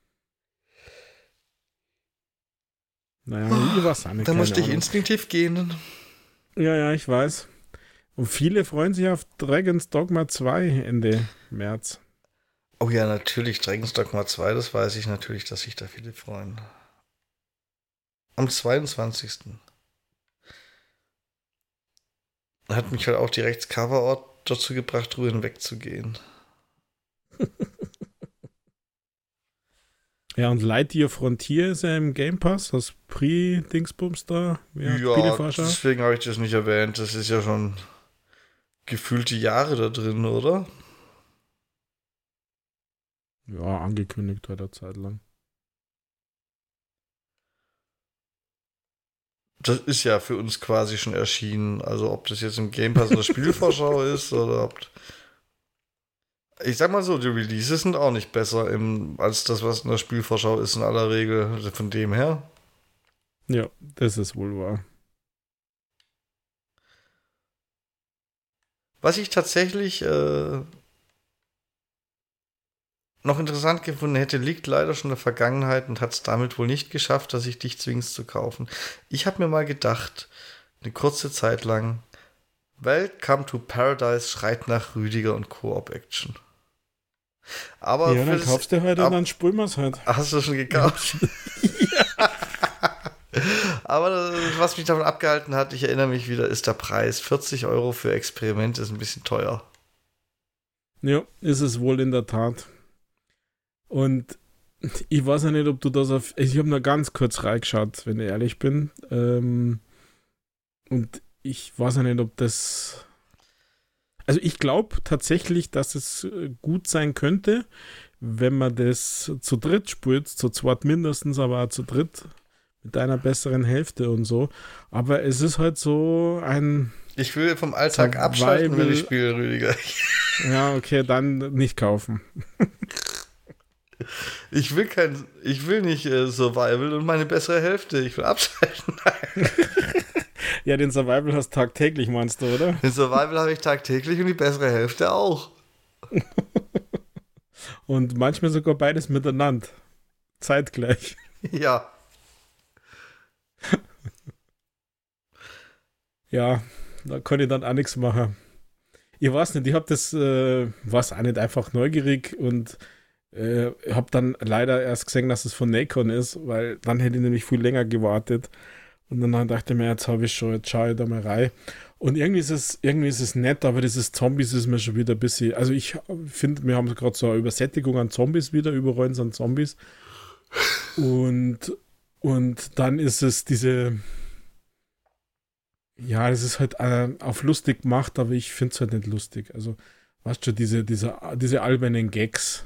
Naja, ich weiß auch nicht. Da keine musste ich Ahnung. instinktiv gehen. Ja, ich weiß. Und viele freuen sich auf Dragon's Dogma 2 Ende März. Oh ja, natürlich, Dragon's Dogma 2, das weiß ich natürlich, dass sich da viele freuen. Am 22. Hat mich halt auch direkt das Coverort dazu gebracht, drüber hinwegzugehen. Ja, und Lightyear Frontier ist ja im Game Pass, das Pre-Dingsbums da. Ja, Spieleforscher. deswegen habe ich das nicht erwähnt. Das ist ja schon gefühlte Jahre da drin, oder? Ja, angekündigt hat er Zeit lang. Das ist ja für uns quasi schon erschienen. Also ob das jetzt im Game Pass eine Spielvorschau ist oder ob... Ich sag mal so, die Releases sind auch nicht besser als das, was in der Spielvorschau ist in aller Regel. Also von dem her. Ja, das ist wohl wahr. Was ich tatsächlich noch interessant gefunden hätte, liegt leider schon in der Vergangenheit und hat es damit wohl nicht geschafft, dass ich dich zwingst zu kaufen. Ich habe mir mal gedacht, eine kurze Zeit lang, Welcome to Paradise schreit nach Rüdiger und Co-op-Action. Aber Ja, dann kaufst du halt und dann spulen wir es halt. Hast du schon gekauft? Aber was mich davon abgehalten hat, ich erinnere mich wieder, ist der Preis. 40 Euro für Experimente ist ein bisschen teuer. Ja, ist es wohl in der Tat. Und ich weiß ja nicht, ob du das auf. Ich habe nur ganz kurz reingeschaut, wenn ich ehrlich bin. Und ich weiß ja nicht, ob das. Also ich glaube tatsächlich, dass es gut sein könnte, wenn man das zu dritt spielt, zu zweit mindestens, aber auch zu dritt mit einer besseren Hälfte und so. Aber es ist halt so ein. Ich will vom Alltag abschalten, wenn ich spiele, Rüdiger. Ja, okay, dann nicht kaufen. Ich will nicht Survival und meine bessere Hälfte. Ich will abschalten. Ja, den Survival hast du tagtäglich, meinst du, oder? Den Survival habe ich tagtäglich und die bessere Hälfte auch. Und manchmal sogar beides miteinander. Zeitgleich. Ja. Ja, da kann ich dann auch nichts machen. Ich weiß nicht, ich habe das, was auch nicht, einfach neugierig und habe dann leider erst gesehen, dass es von Nacon ist, weil dann hätte ich nämlich viel länger gewartet. Und dann dachte ich mir, jetzt schaue ich da mal rein. Und irgendwie ist es nett, aber dieses Zombies ist mir schon wieder ein bisschen, also ich finde, wir haben gerade so eine Übersättigung an Zombies wieder, überall sind Zombies. Und dann ist es diese, ja, das ist halt auf lustig gemacht, aber ich finde es halt nicht lustig. Also, weißt du, diese albernen Gags.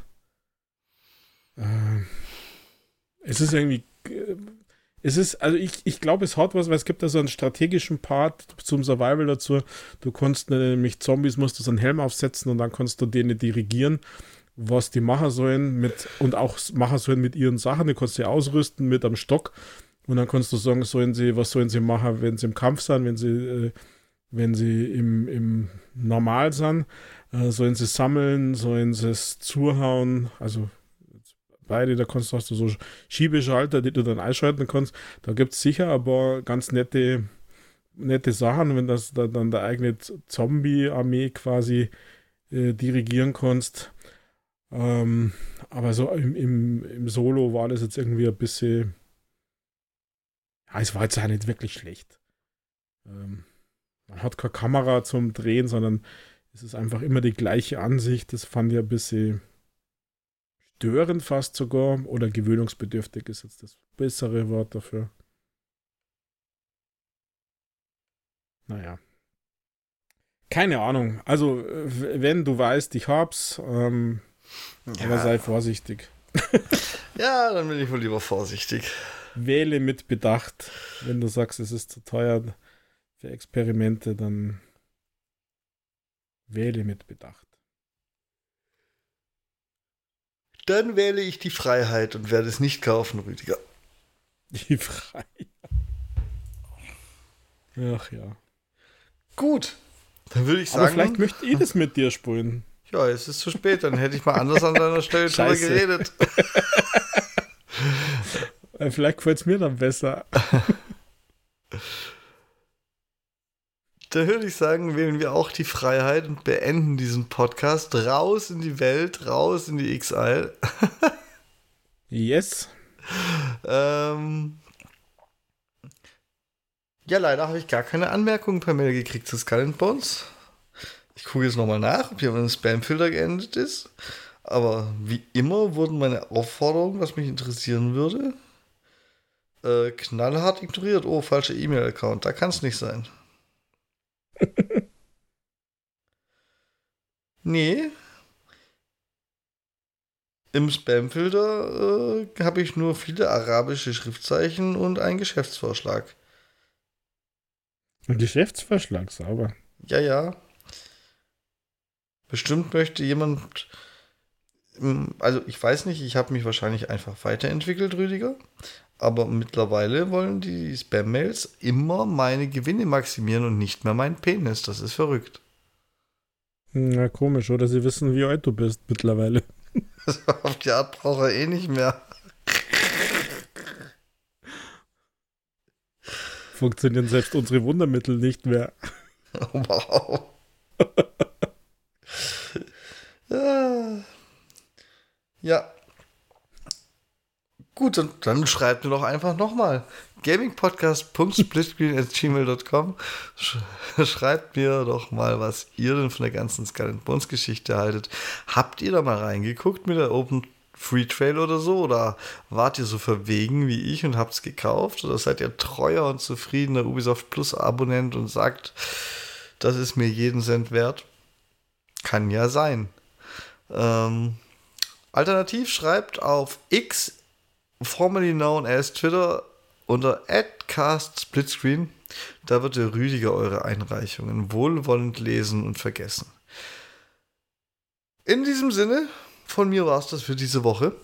Es ist irgendwie, also ich glaube, es hat was, weil es gibt da so einen strategischen Part zum Survival dazu. Du kannst nämlich Zombies, musst du so einen Helm aufsetzen und dann kannst du denen dirigieren, was die machen sollen und auch machen sollen mit ihren Sachen. Du kannst sie ausrüsten mit einem Stock und dann kannst du sagen, was sollen sie machen, wenn sie im Kampf sind, wenn sie im Normal sind, sollen sie sammeln, sollen sie es zuhauen, also beide, da hast du so Schiebeschalter, die du dann einschalten kannst. Da gibt es sicher aber ganz nette Sachen, wenn das dann der eigene Zombie-Armee quasi dirigieren kannst. Aber so im Solo war das jetzt irgendwie ein bisschen. Ja, es war jetzt auch nicht wirklich schlecht. Man hat keine Kamera zum Drehen, sondern es ist einfach immer die gleiche Ansicht. Das fand ich ein bisschen störend fast sogar, oder gewöhnungsbedürftig ist jetzt das bessere Wort dafür. Naja. Keine Ahnung. Also, wenn du weißt, ich hab's, aber sei vorsichtig. Ja, dann bin ich wohl lieber vorsichtig. Wähle mit Bedacht. Wenn du sagst, es ist zu teuer für Experimente, dann wähle mit Bedacht. Dann wähle ich die Freiheit und werde es nicht kaufen, Rüdiger. Die Freiheit. Ach ja. Gut, dann würde ich sagen. Aber vielleicht möchte ich das mit dir spielen. Ja, es ist zu spät, dann hätte ich mal anders an deiner Stelle drüber geredet. Vielleicht gefällt es mir dann besser. Da würde ich sagen, wählen wir auch die Freiheit und beenden diesen Podcast. Raus in die Welt, raus in die X-Isle. Yes. Ja, leider habe ich gar keine Anmerkungen per Mail gekriegt zu Skull and Bones. Ich gucke jetzt nochmal nach, ob hier ein Spamfilter geendet ist. Aber wie immer wurden meine Aufforderungen, was mich interessieren würde, knallhart ignoriert. Oh, falscher E-Mail-Account. Da kann es nicht sein. Nee. Im Spamfilter habe ich nur viele arabische Schriftzeichen und einen Geschäftsvorschlag. Ein Geschäftsvorschlag, sauber. Ja, ja. Bestimmt möchte jemand. Also, ich weiß nicht, ich habe mich wahrscheinlich einfach weiterentwickelt, Rüdiger. Aber mittlerweile wollen die Spam-Mails immer meine Gewinne maximieren und nicht mehr meinen Penis. Das ist verrückt. Na, komisch, oder? Sie wissen, wie alt du bist mittlerweile. Auf die Art braucht er eh nicht mehr. Funktionieren selbst unsere Wundermittel nicht mehr. Wow. Ja. Ja. Gut, dann schreibt mir doch einfach nochmal. gamingpodcast.splitscreen@gmail.com. Schreibt mir doch mal, was ihr denn von der ganzen Skull and Bones Geschichte haltet. Habt ihr da mal reingeguckt mit der Open Free Trail oder so? Oder wart ihr so verwegen wie ich und habt's gekauft? Oder seid ihr treuer und zufriedener Ubisoft Plus Abonnent und sagt, das ist mir jeden Cent wert? Kann ja sein. Alternativ schreibt auf X, formerly known as Twitter, unter @castsplitscreen. Da wird der Rüdiger eure Einreichungen wohlwollend lesen und vergessen. In diesem Sinne, von mir war es das für diese Woche.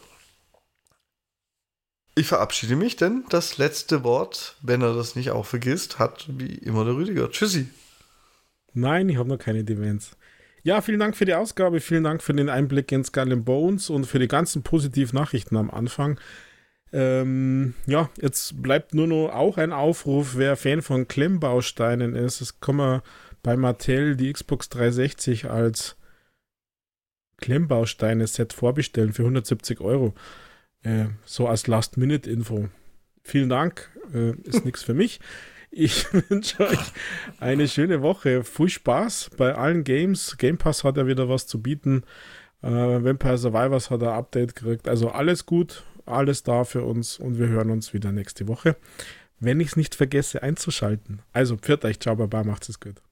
Ich verabschiede mich, denn das letzte Wort, wenn er das nicht auch vergisst, hat wie immer der Rüdiger. Tschüssi. Nein, ich habe noch keine Demenz. Ja, vielen Dank für die Ausgabe, vielen Dank für den Einblick in Skull and Bones und für die ganzen positiven Nachrichten am Anfang. Ja, jetzt bleibt nur noch auch ein Aufruf, wer Fan von Klemmbausteinen ist. Es kann man bei Mattel die Xbox 360 als Klemmbausteine-Set vorbestellen für 170 €. So als Last-Minute-Info. Vielen Dank, ist nichts für mich. Ich wünsche euch eine schöne Woche. Viel Spaß bei allen Games. Game Pass hat ja wieder was zu bieten. Vampire Survivors hat ein Update gekriegt. Also alles gut, alles da für uns und wir hören uns wieder nächste Woche. Wenn ich es nicht vergesse einzuschalten. Also, pfiat euch, ciao, baba, macht's es gut.